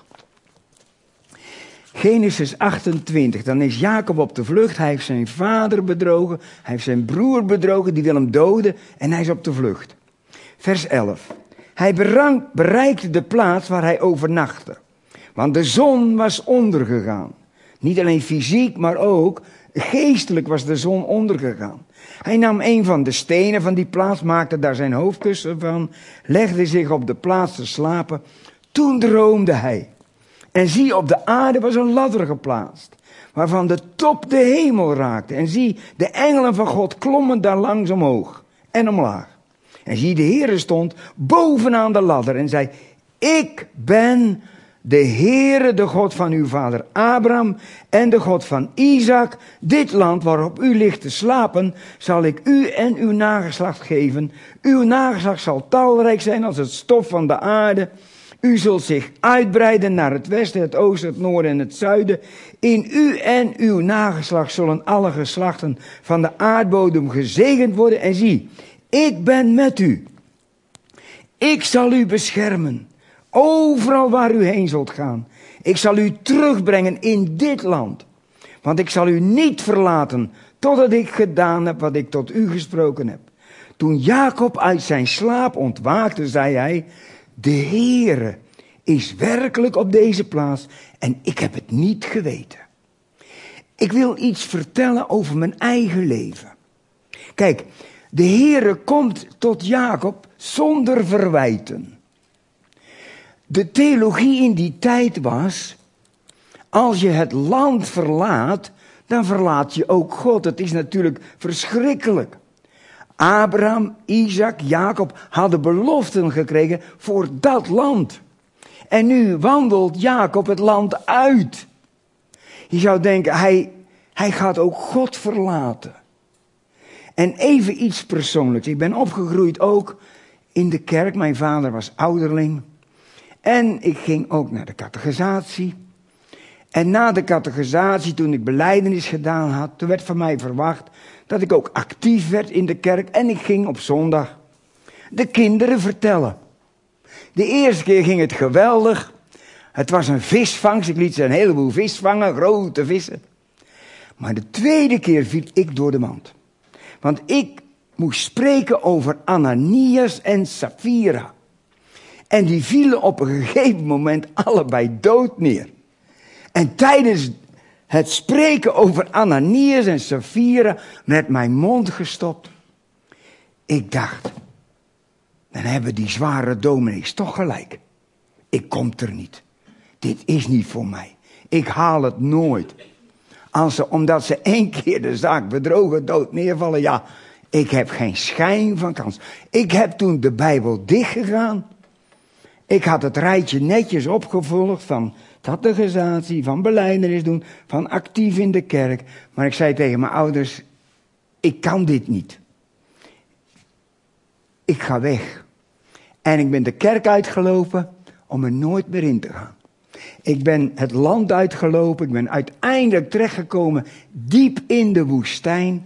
Genesis achtentwintig, dan is Jacob op de vlucht. Hij heeft zijn vader bedrogen. Hij heeft zijn broer bedrogen, die wil hem doden. En hij is op de vlucht. Vers elf. Hij bereikte de plaats waar hij overnachtte. Want de zon was ondergegaan. Niet alleen fysiek, maar ook geestelijk was de zon ondergegaan. Hij nam een van de stenen van die plaats, maakte daar zijn hoofdkussen van, legde zich op de plaats te slapen. Toen droomde hij. En zie, op de aarde was een ladder geplaatst, waarvan de top de hemel raakte. En zie, de engelen van God klommen daar langs omhoog en omlaag. En zie, de Heere stond bovenaan de ladder en zei, ik ben de Heere, de God van uw vader Abraham en de God van Isaac. Dit land waarop u ligt te slapen, zal ik u en uw nageslacht geven. Uw nageslacht zal talrijk zijn als het stof van de aarde. U zult zich uitbreiden naar het westen, het oosten, het noorden en het zuiden. In u en uw nageslacht zullen alle geslachten van de aardbodem gezegend worden. En zie, ik ben met u. Ik zal u beschermen. Overal waar u heen zult gaan. Ik zal u terugbrengen in dit land. Want ik zal u niet verlaten totdat ik gedaan heb wat ik tot u gesproken heb. Toen Jacob uit zijn slaap ontwaakte, zei hij, de Heere is werkelijk op deze plaats en ik heb het niet geweten. Ik wil iets vertellen over mijn eigen leven. Kijk, de Heere komt tot Jacob zonder verwijten. De theologie in die tijd was, als je het land verlaat, dan verlaat je ook God. Het is natuurlijk verschrikkelijk. Abraham, Isaac, Jacob hadden beloften gekregen voor dat land. En nu wandelt Jacob het land uit. Je zou denken, hij, hij gaat ook God verlaten. En even iets persoonlijks. Ik ben opgegroeid ook in de kerk. Mijn vader was ouderling. En ik ging ook naar de catechisatie. En na de catechisatie, toen ik belijdenis gedaan had, toen werd van mij verwacht dat ik ook actief werd in de kerk. En ik ging op zondag de kinderen vertellen. De eerste keer ging het geweldig. Het was een visvangst. Ik liet ze een heleboel vis vangen, grote vissen. Maar de tweede keer viel ik door de mand. Want ik moest spreken over Ananias en Sapphira. En die vielen op een gegeven moment allebei dood neer. En tijdens het spreken over Ananias en Sapphira werd mijn mond gestopt. Ik dacht, dan hebben die zware dominees toch gelijk. Ik kom er niet. Dit is niet voor mij. Ik haal het nooit. Als ze, omdat ze één keer de zaak bedrogen dood neervallen, ja, ik heb geen schijn van kans. Ik heb toen de Bijbel dichtgegaan. Ik had het rijtje netjes opgevolgd van catechisatie, van belijdenis doen, van actief in de kerk. Maar ik zei tegen mijn ouders, ik kan dit niet. Ik ga weg. En ik ben de kerk uitgelopen om er nooit meer in te gaan. Ik ben het land uitgelopen, ik ben uiteindelijk terechtgekomen diep in de woestijn.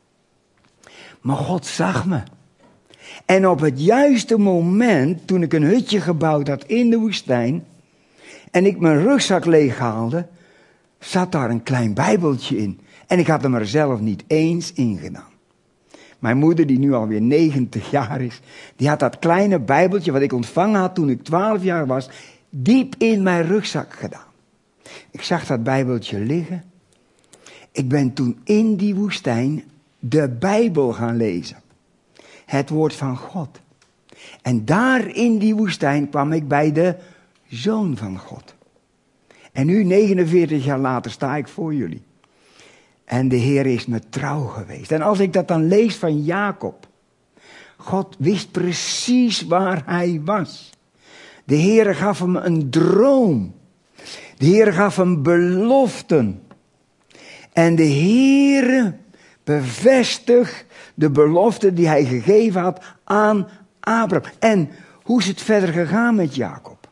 Maar God zag me. En op het juiste moment, toen ik een hutje gebouwd had in de woestijn, en ik mijn rugzak leeghaalde, zat daar een klein bijbeltje in. En ik had hem er zelf niet eens in gedaan. Mijn moeder, die nu alweer negentig jaar is, die had dat kleine bijbeltje wat ik ontvangen had toen ik twaalf jaar was, diep in mijn rugzak gedaan. Ik zag dat bijbeltje liggen. Ik ben toen in die woestijn de Bijbel gaan lezen. Het woord van God. En daar in die woestijn kwam ik bij de Zoon van God. En nu, negenenveertig jaar later, sta ik voor jullie. En de Heer is me trouw geweest. En als ik dat dan lees van Jacob. God wist precies waar hij was. De Heer gaf hem een droom. De Heer gaf hem beloften. En de Heer bevestigt de belofte die hij gegeven had aan Abraham. En hoe is het verder gegaan met Jacob?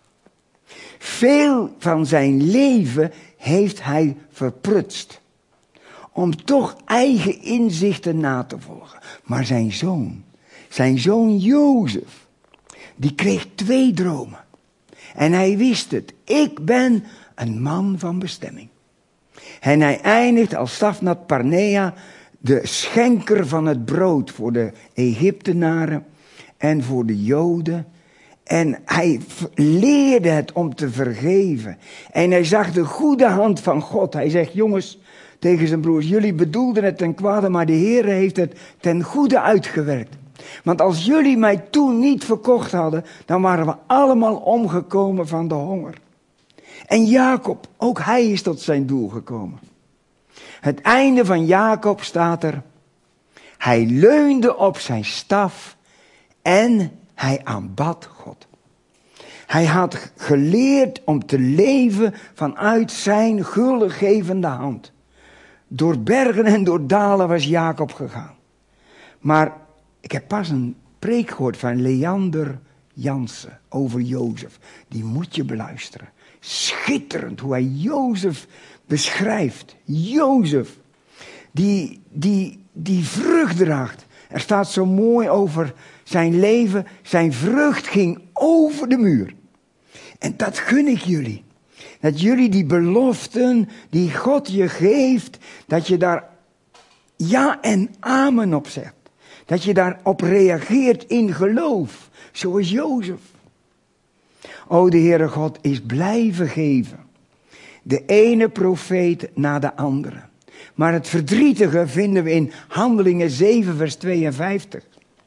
Veel van zijn leven heeft hij verprutst. Om toch eigen inzichten na te volgen. Maar zijn zoon, zijn zoon Jozef, die kreeg twee dromen. En hij wist het. Ik ben een man van bestemming. En hij eindigt als Tafnat Parnea, de schenker van het brood voor de Egyptenaren en voor de Joden. En hij leerde het om te vergeven. En hij zag de goede hand van God. Hij zegt, jongens, tegen zijn broers, jullie bedoelden het ten kwade, maar de Heer heeft het ten goede uitgewerkt. Want als jullie mij toen niet verkocht hadden, dan waren we allemaal omgekomen van de honger. En Jacob, ook hij is tot zijn doel gekomen. Het einde van Jacob staat er. Hij leunde op zijn staf en hij aanbad God. Hij had geleerd om te leven vanuit zijn gullegevende hand. Door bergen en door dalen was Jacob gegaan. Maar ik heb pas een preek gehoord van Leander Jansen over Jozef. Die moet je beluisteren. Schitterend hoe hij Jozef beschrijft. Jozef, die, die, die vrucht draagt. Er staat zo mooi over zijn leven. Zijn vrucht ging over de muur. En dat gun ik jullie. Dat jullie die beloften die God je geeft, dat je daar ja en amen op zegt. Dat je daarop reageert in geloof, zoals Jozef. O, de Heere God is blijven geven. De ene profeet na de andere. Maar het verdrietige vinden we in Handelingen zeven vers tweeënvijftig.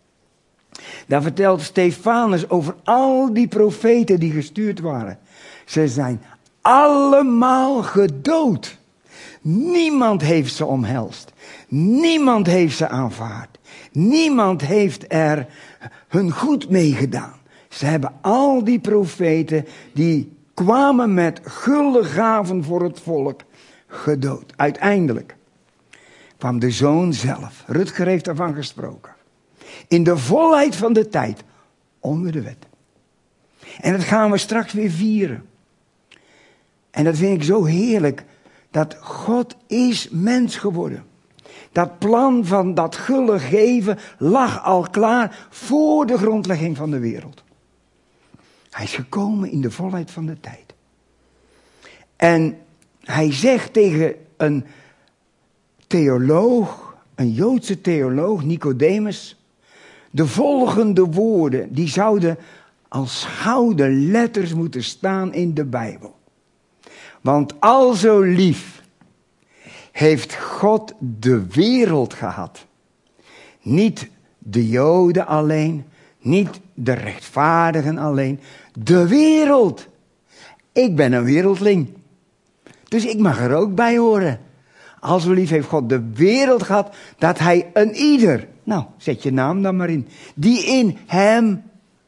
Daar vertelt Stefanus over al die profeten die gestuurd waren. Ze zijn allemaal gedood. Niemand heeft ze omhelst. Niemand heeft ze aanvaard. Niemand heeft er hun goed mee gedaan. Ze hebben al die profeten die kwamen met gulle gaven voor het volk gedood. Uiteindelijk kwam de Zoon zelf. Rutger heeft daarvan gesproken. In de volheid van de tijd. Onder de wet. En dat gaan we straks weer vieren. En dat vind ik zo heerlijk. Dat God is mens geworden. Dat plan van dat gulle geven lag al klaar voor de grondlegging van de wereld. Hij is gekomen in de volheid van de tijd. En hij zegt tegen een theoloog, een Joodse theoloog, Nicodemus, de volgende woorden, die zouden als gouden letters moeten staan in de Bijbel. Want al zo lief heeft God de wereld gehad. Niet de Joden alleen, niet de rechtvaardigen alleen, de wereld. Ik ben een wereldling, dus ik mag er ook bij horen. Al zo lief heeft God de wereld gehad, dat hij een ieder, nou zet je naam dan maar in, die in hem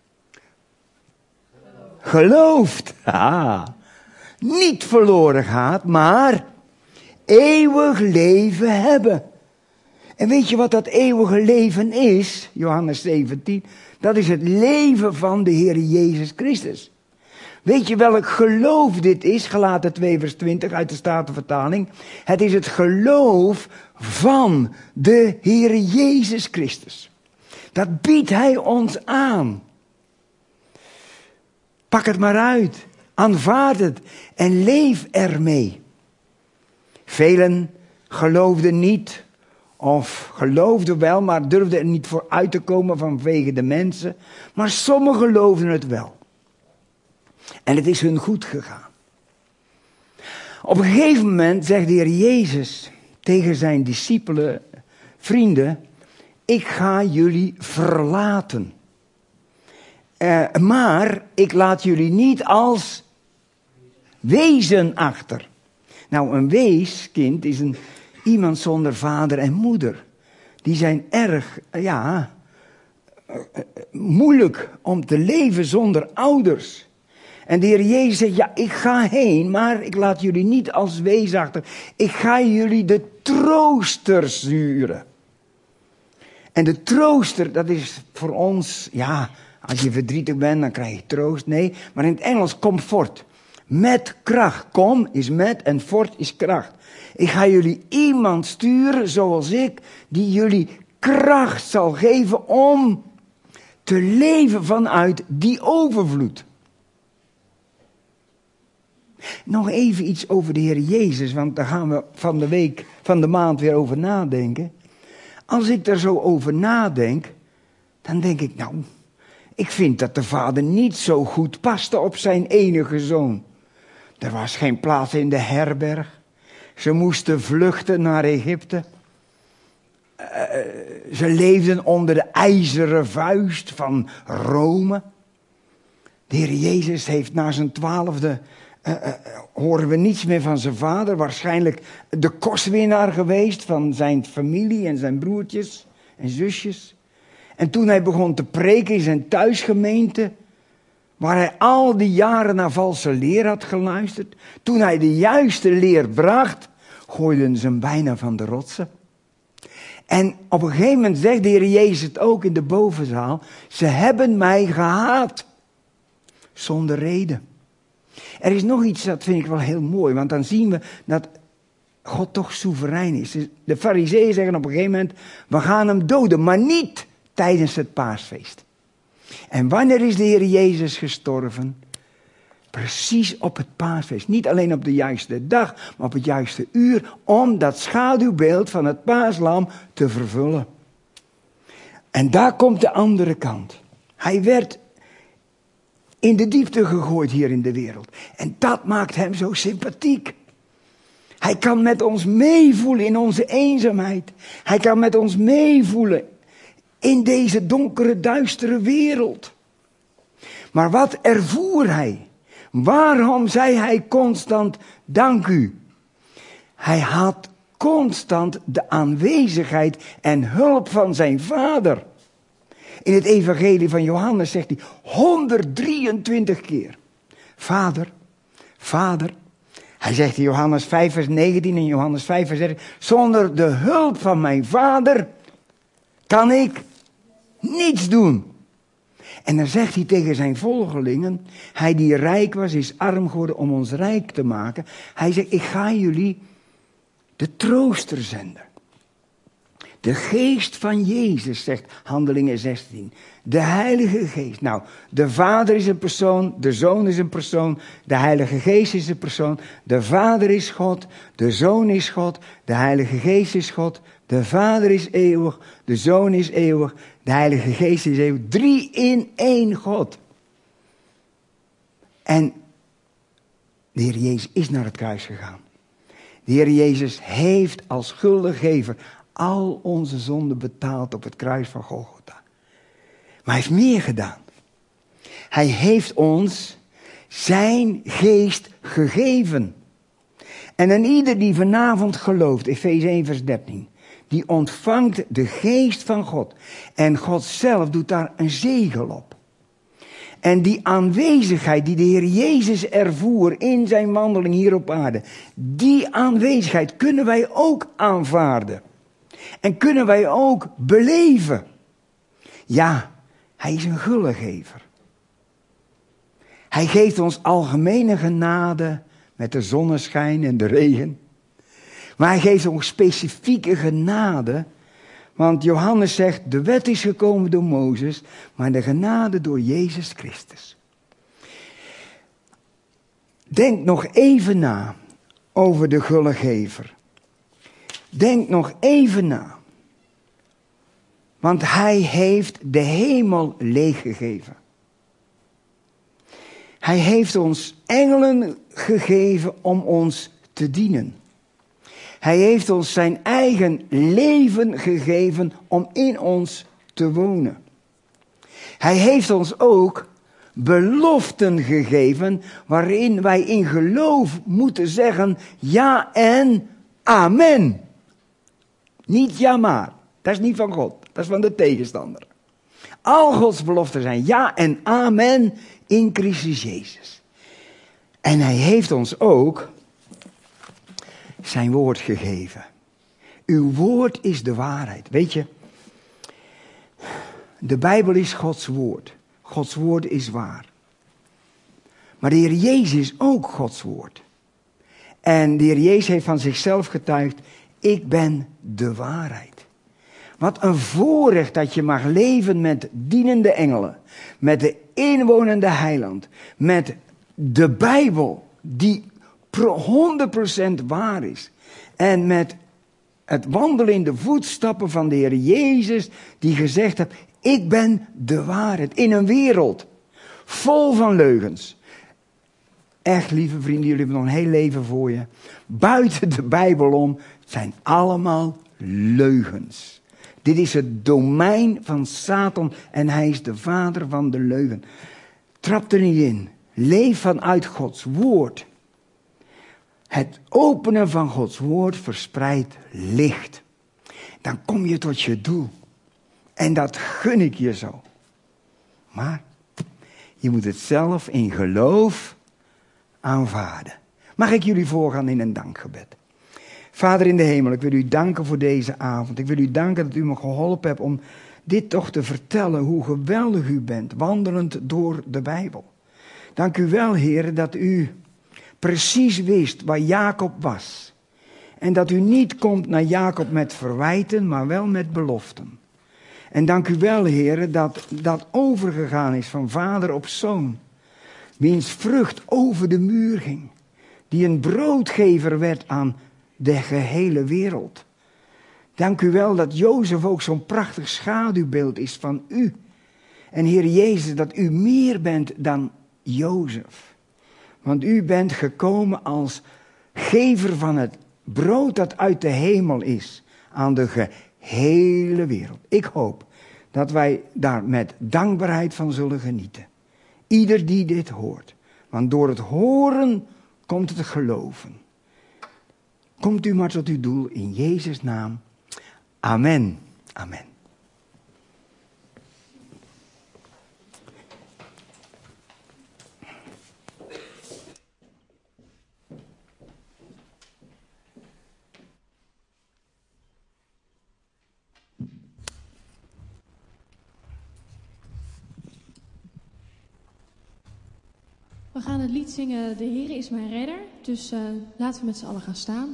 gelooft. Ah, niet verloren gaat, maar eeuwig leven hebben. En weet je wat dat eeuwige leven is? Johannes zeventien. Dat is het leven van de Heer Jezus Christus. Weet je welk geloof dit is? Galaten twee vers twintig uit de Statenvertaling. Het is het geloof van de Heer Jezus Christus. Dat biedt hij ons aan. Pak het maar uit. Aanvaard het. En leef ermee. Velen geloofden niet. Of geloofden wel, maar durfden er niet voor uit te komen vanwege de mensen. Maar sommigen geloofden het wel. En het is hun goed gegaan. Op een gegeven moment zegt de Heer Jezus tegen zijn discipelen, vrienden, ik ga jullie verlaten. Uh, maar ik laat jullie niet als wezen achter. Nou, een weeskind is een, iemand zonder vader en moeder. Die zijn erg, uh, ja, uh, uh, moeilijk om te leven zonder ouders. En de Heer Jezus zegt, ja, ik ga heen, maar ik laat jullie niet als wees achter. Ik ga jullie de trooster sturen. En de trooster, dat is voor ons, ja, als je verdrietig bent, dan krijg je troost. Nee, maar in het Engels comfort. Met kracht. Kom is met en fort is kracht. Ik ga jullie iemand sturen, zoals ik, die jullie kracht zal geven om te leven vanuit die overvloed. Nog even iets over de Heer Jezus, want daar gaan we van de week, van de maand weer over nadenken. Als ik daar zo over nadenk, dan denk ik, nou, ik vind dat de vader niet zo goed paste op zijn enige zoon. Er was geen plaats in de herberg. Ze moesten vluchten naar Egypte. Uh, ze leefden onder de ijzeren vuist van Rome. De Heer Jezus heeft na zijn twaalfde, uh, uh, horen we niets meer van zijn vader. Waarschijnlijk de kostwinnaar geweest van zijn familie en zijn broertjes en zusjes. En toen hij begon te preken in zijn thuisgemeente, waar hij al die jaren naar valse leer had geluisterd, toen hij de juiste leer bracht, gooiden ze hem bijna van de rotsen. En op een gegeven moment zegt de Heer Jezus het ook in de bovenzaal, ze hebben mij gehaat. Zonder reden. Er is nog iets, dat vind ik wel heel mooi, want dan zien we dat God toch soeverein is. De Farizeeën zeggen op een gegeven moment, we gaan hem doden, maar niet tijdens het paasfeest. En wanneer is de Heer Jezus gestorven? Precies op het paasfeest. Niet alleen op de juiste dag, maar op het juiste uur, om dat schaduwbeeld van het paaslam te vervullen. En daar komt de andere kant. Hij werd in de diepte gegooid hier in de wereld. En dat maakt hem zo sympathiek. Hij kan met ons meevoelen in onze eenzaamheid. Hij kan met ons meevoelen in deze donkere, duistere wereld. Maar wat ervoer hij? Waarom zei hij constant, dank u? Hij had constant de aanwezigheid en hulp van zijn vader. In het evangelie van Johannes zegt hij honderddrieëntwintig keer. Vader, Vader. Hij zegt in Johannes vijf vers negentien en Johannes vijf vers dertien. Zonder de hulp van mijn vader kan ik niets doen. En dan zegt hij tegen zijn volgelingen. Hij die rijk was is arm geworden om ons rijk te maken. Hij zegt ik ga jullie de trooster zenden. De geest van Jezus, zegt Handelingen zestien. De Heilige Geest. Nou, de Vader is een persoon, de Zoon is een persoon, de Heilige Geest is een persoon. De Vader is God, de Zoon is God, de Heilige Geest is God. De Vader is eeuwig, de Zoon is eeuwig, de Heilige Geest is eeuwig. Drie in één God. En de Heer Jezus is naar het kruis gegaan. De Heer Jezus heeft als schuldengever al onze zonden betaald op het kruis van Golgotha. Maar hij heeft meer gedaan. Hij heeft ons zijn geest gegeven. En aan ieder die vanavond gelooft, Efeze één vers dertien, die ontvangt de geest van God. En God zelf doet daar een zegel op. En die aanwezigheid die de Heer Jezus ervoer in zijn wandeling hier op aarde, die aanwezigheid kunnen wij ook aanvaarden. En kunnen wij ook beleven. Ja, hij is een gullegever. Hij geeft ons algemene genade met de zonneschijn en de regen. Maar hij geeft ons specifieke genade. Want Johannes zegt, de wet is gekomen door Mozes, maar de genade door Jezus Christus. Denk nog even na over de gullegever. Denk nog even na. Want hij heeft de hemel leeggegeven. Hij heeft ons engelen gegeven om ons te dienen. Hij heeft ons zijn eigen leven gegeven om in ons te wonen. Hij heeft ons ook beloften gegeven waarin wij in geloof moeten zeggen ja en amen. Niet ja maar. Dat is niet van God. Dat is van de tegenstander. Al Gods beloften zijn ja en amen in Christus Jezus. En hij heeft ons ook zijn woord gegeven. Uw woord is de waarheid. Weet je, de Bijbel is Gods woord. Gods woord is waar. Maar de Heer Jezus is ook Gods woord. En de Heer Jezus heeft van zichzelf getuigd, ik ben de waarheid. Wat een voorrecht dat je mag leven met dienende engelen. Met de inwonende heiland. Met de Bijbel die honderd procent waar is. En met het wandelen in de voetstappen van de Heer Jezus die gezegd heeft, ik ben de waarheid. In een wereld vol van leugens. Echt lieve vrienden, jullie hebben nog een heel leven voor je. Buiten de Bijbel om, het zijn allemaal leugens. Dit is het domein van Satan en hij is de vader van de leugen. Trap er niet in. Leef vanuit Gods woord. Het openen van Gods woord verspreidt licht. Dan kom je tot je doel. En dat gun ik je zo. Maar je moet het zelf in geloof aanvaarden. Mag ik jullie voorgaan in een dankgebed? Vader in de hemel, ik wil u danken voor deze avond. Ik wil u danken dat u me geholpen hebt om dit toch te vertellen, hoe geweldig u bent, wandelend door de Bijbel. Dank u wel, Heer, dat u precies wist waar Jacob was. En dat u niet komt naar Jacob met verwijten, maar wel met beloften. En dank u wel, Heer, dat dat overgegaan is van vader op zoon. Wiens vrucht over de muur ging. Die een broodgever werd aan de gehele wereld. Dank u wel dat Jozef ook zo'n prachtig schaduwbeeld is van u. En Heer Jezus, dat u meer bent dan Jozef. Want u bent gekomen als gever van het brood dat uit de hemel is. Aan de gehele wereld. Ik hoop dat wij daar met dankbaarheid van zullen genieten. Ieder die dit hoort. Want door het horen komt het geloven. Komt u maar tot uw doel in Jezus' naam. Amen. Amen. We gaan het lied zingen De Heer is mijn redder. Dus uh, laten we met z'n allen gaan staan.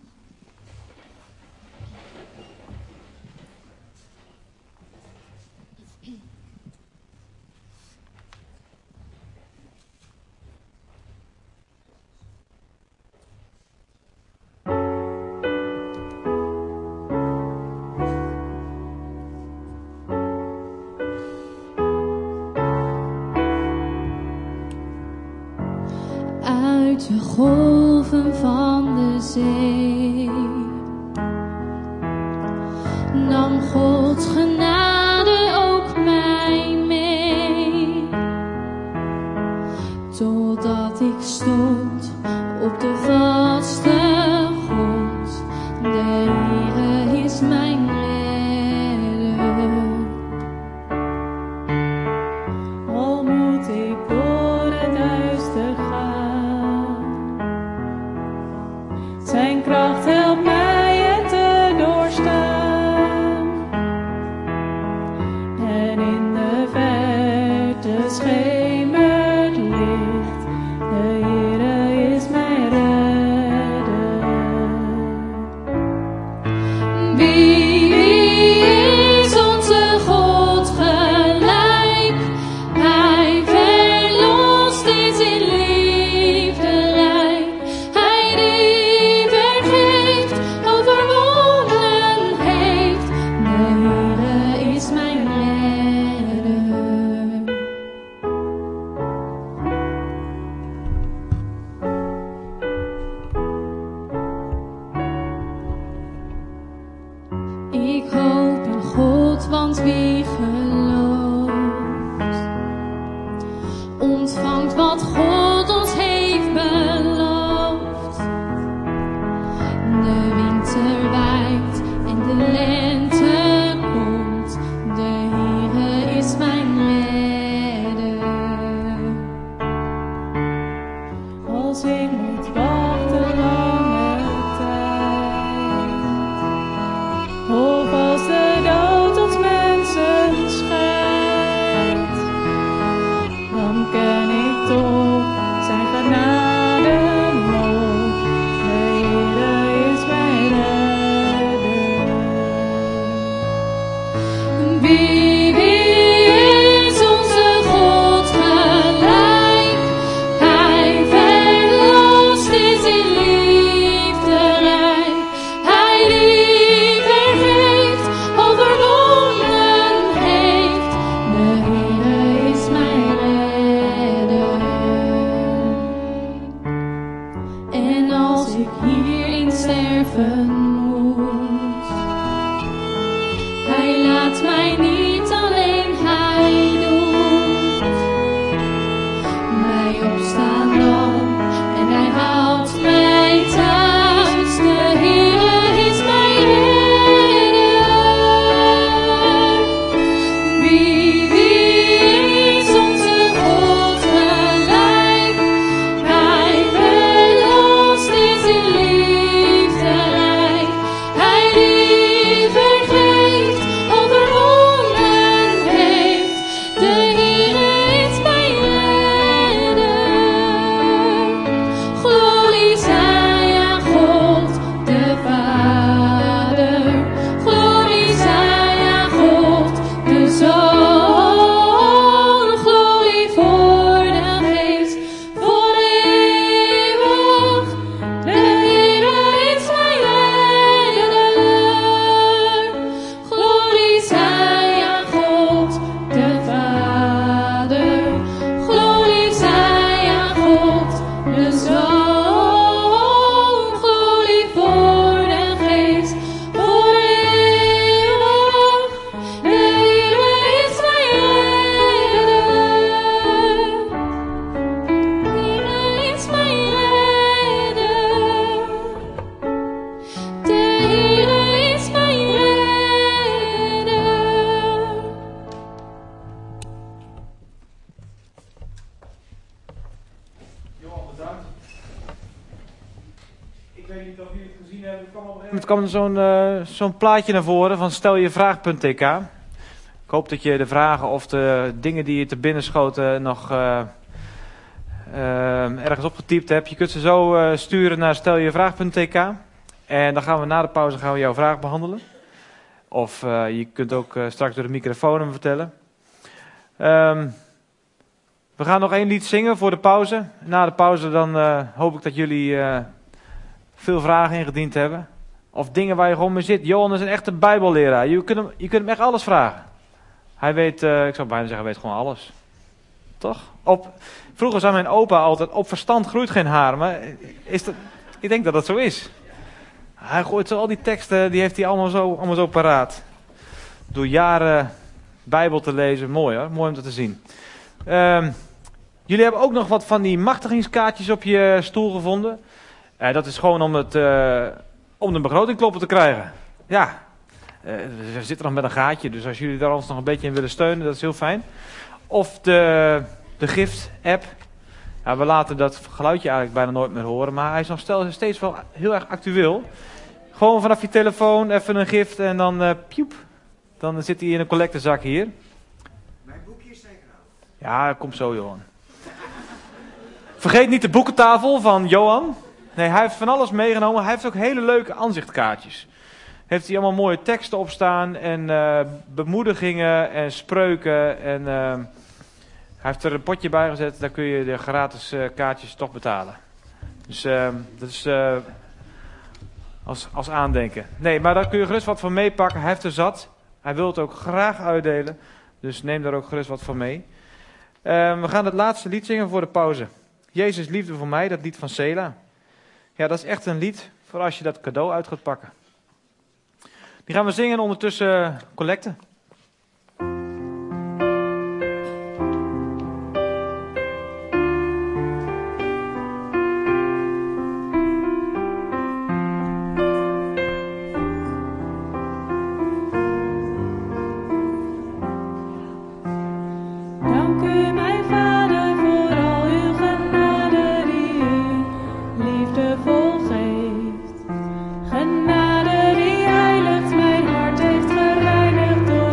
De golven van de zee nam Gods genade ook mij mee, totdat ik stond op de vaste grond. De Heere is mijn redder. Al moet ik door het duister gaan, zijn kracht helpt mij het te doorstaan. En in de verte schemert licht, de Heere is mijn redder. Wie is onze God gelijk? Hij verlost is in liefde rijk. Hij die vergeeft, overwonnen heeft. De Heere is mijn redder. Ik hoop in God, want wie gelooft, ontvangt wat God ons heeft beloofd. De winter waait en de lente komt, de Heere is mijn redder. Als ik moet wachten lange tijd, of als de dood ons mensen scheidt, dan ken ik toch zijn genade nog. De Heere is mijn redder. Wie, wie is onze God gelijk? Hij verlost is in liefde rijk. Hij die vergeeft, overwonnen heeft. De Heere is mijn redder. En als ik hierin sterven moet, hij laat mij niet alleen, hij doet mij opstaan dan en hij houdt mij thuis. De Heere is mijn redder. Wie, wie is onze God gelijk? Hij verlost is in liefde rijk. Hij die vergeeft, overwonnen heeft. De Heere is mijn redder. Glorie zij aan God de Vader. Glorie zij aan God de Zoon. Glorie voor de Geest, voor eeuwig. De Heere is mijn redder. Glorie zij aan God de Vader. Glorie zij aan God de Zoon. Glorie voor de Geest, voor eeuwig. De Heere is mijn redder. De Heere is mijn redder. De Heere is mijn redder. Johan, bedankt. Ik weet niet of jullie het gezien hebben. Er kwam op een gegeven moment kwam er zo'n eh, zo'n plaatje naar voren van stel je vraag.tk. Ik hoop dat je de vragen of de dingen die je te binnen schoten nog eh, uh, ergens opgetypt hebt. Je kunt ze zo uh, sturen naar steljevraag punt t k. En dan gaan we na de pauze gaan we jouw vraag behandelen. Of uh, je kunt ook uh, straks door de microfoon hem vertellen. Um, we gaan nog één lied zingen voor de pauze. Na de pauze dan uh, hoop ik dat jullie uh, veel vragen ingediend hebben. Of dingen waar je gewoon mee zit. Johan is een echte bijbelleraar. Je kunt hem, je kunt hem echt alles vragen. Hij weet, uh, ik zou bijna zeggen, hij weet gewoon alles. Toch? Op, vroeger zei mijn opa altijd, op verstand groeit geen haar. Maar is dat, ik denk dat dat zo is. Hij gooit zo al die teksten, die heeft hij allemaal zo, allemaal zo paraat. Door jaren Bijbel te lezen. Mooi hoor, mooi om dat te zien. Um, jullie hebben ook nog wat van die machtigingskaartjes op je stoel gevonden. Uh, dat is gewoon om, het, uh, om de begroting kloppen te krijgen. Ja, uh, we zitten nog met een gaatje, dus als jullie daar ons nog een beetje in willen steunen, dat is heel fijn. Of de, de gift-app. Ja, we laten dat geluidje eigenlijk bijna nooit meer horen, maar hij is nog steeds wel heel erg actueel. Gewoon vanaf je telefoon even een gift en dan uh, piep. Dan zit hij in een collectezak hier. Mijn boekjes zijn graag. Ja, kom zo Johan. Vergeet niet de boekentafel van Johan. Nee, hij heeft van alles meegenomen. Hij heeft ook hele leuke aanzichtkaartjes. Heeft hij allemaal mooie teksten op staan en uh, bemoedigingen en spreuken. En uh, hij heeft er een potje bij gezet, daar kun je de gratis uh, kaartjes toch betalen. Dus uh, dat is uh, als, als aandenken. Nee, maar daar kun je gerust wat van meepakken. Hij heeft er zat. Hij wil het ook graag uitdelen. Dus neem daar ook gerust wat van mee. Uh, we gaan het laatste lied zingen voor de pauze. Jezus liefde voor mij, dat lied van Sela. Ja, dat is echt een lied voor als je dat cadeau uit gaat pakken. Die gaan we zingen en ondertussen uh, collecten. Dank u, mijn Vader, voor al uw genade die u liefdevol geeft. Genade die heiligt mijn hart heeft gereinigd door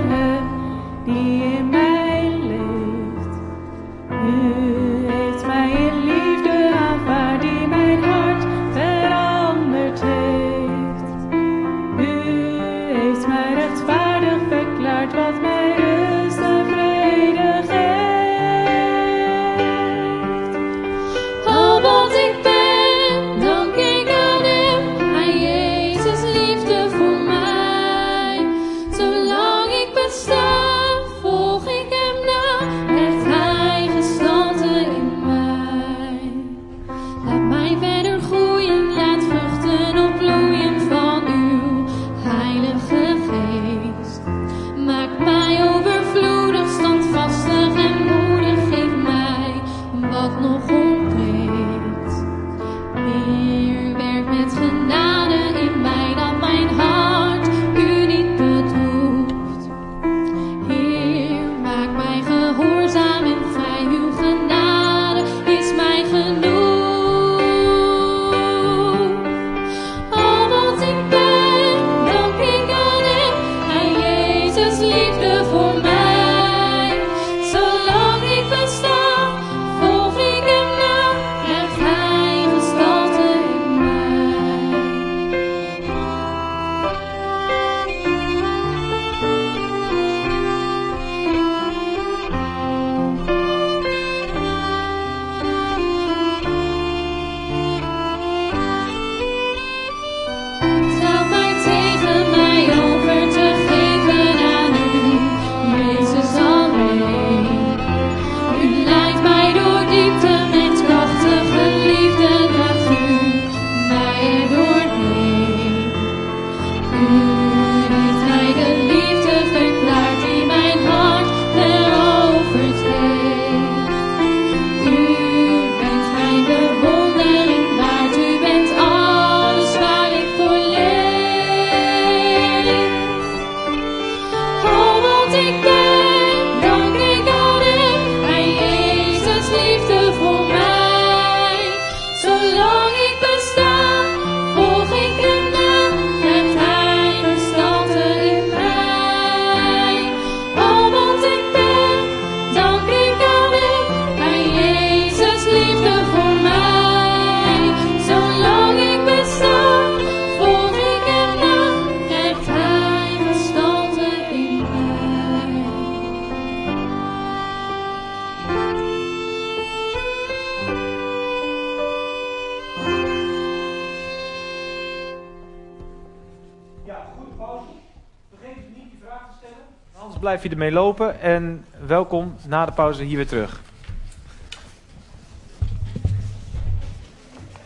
Anders blijf je ermee lopen en welkom na de pauze hier weer terug.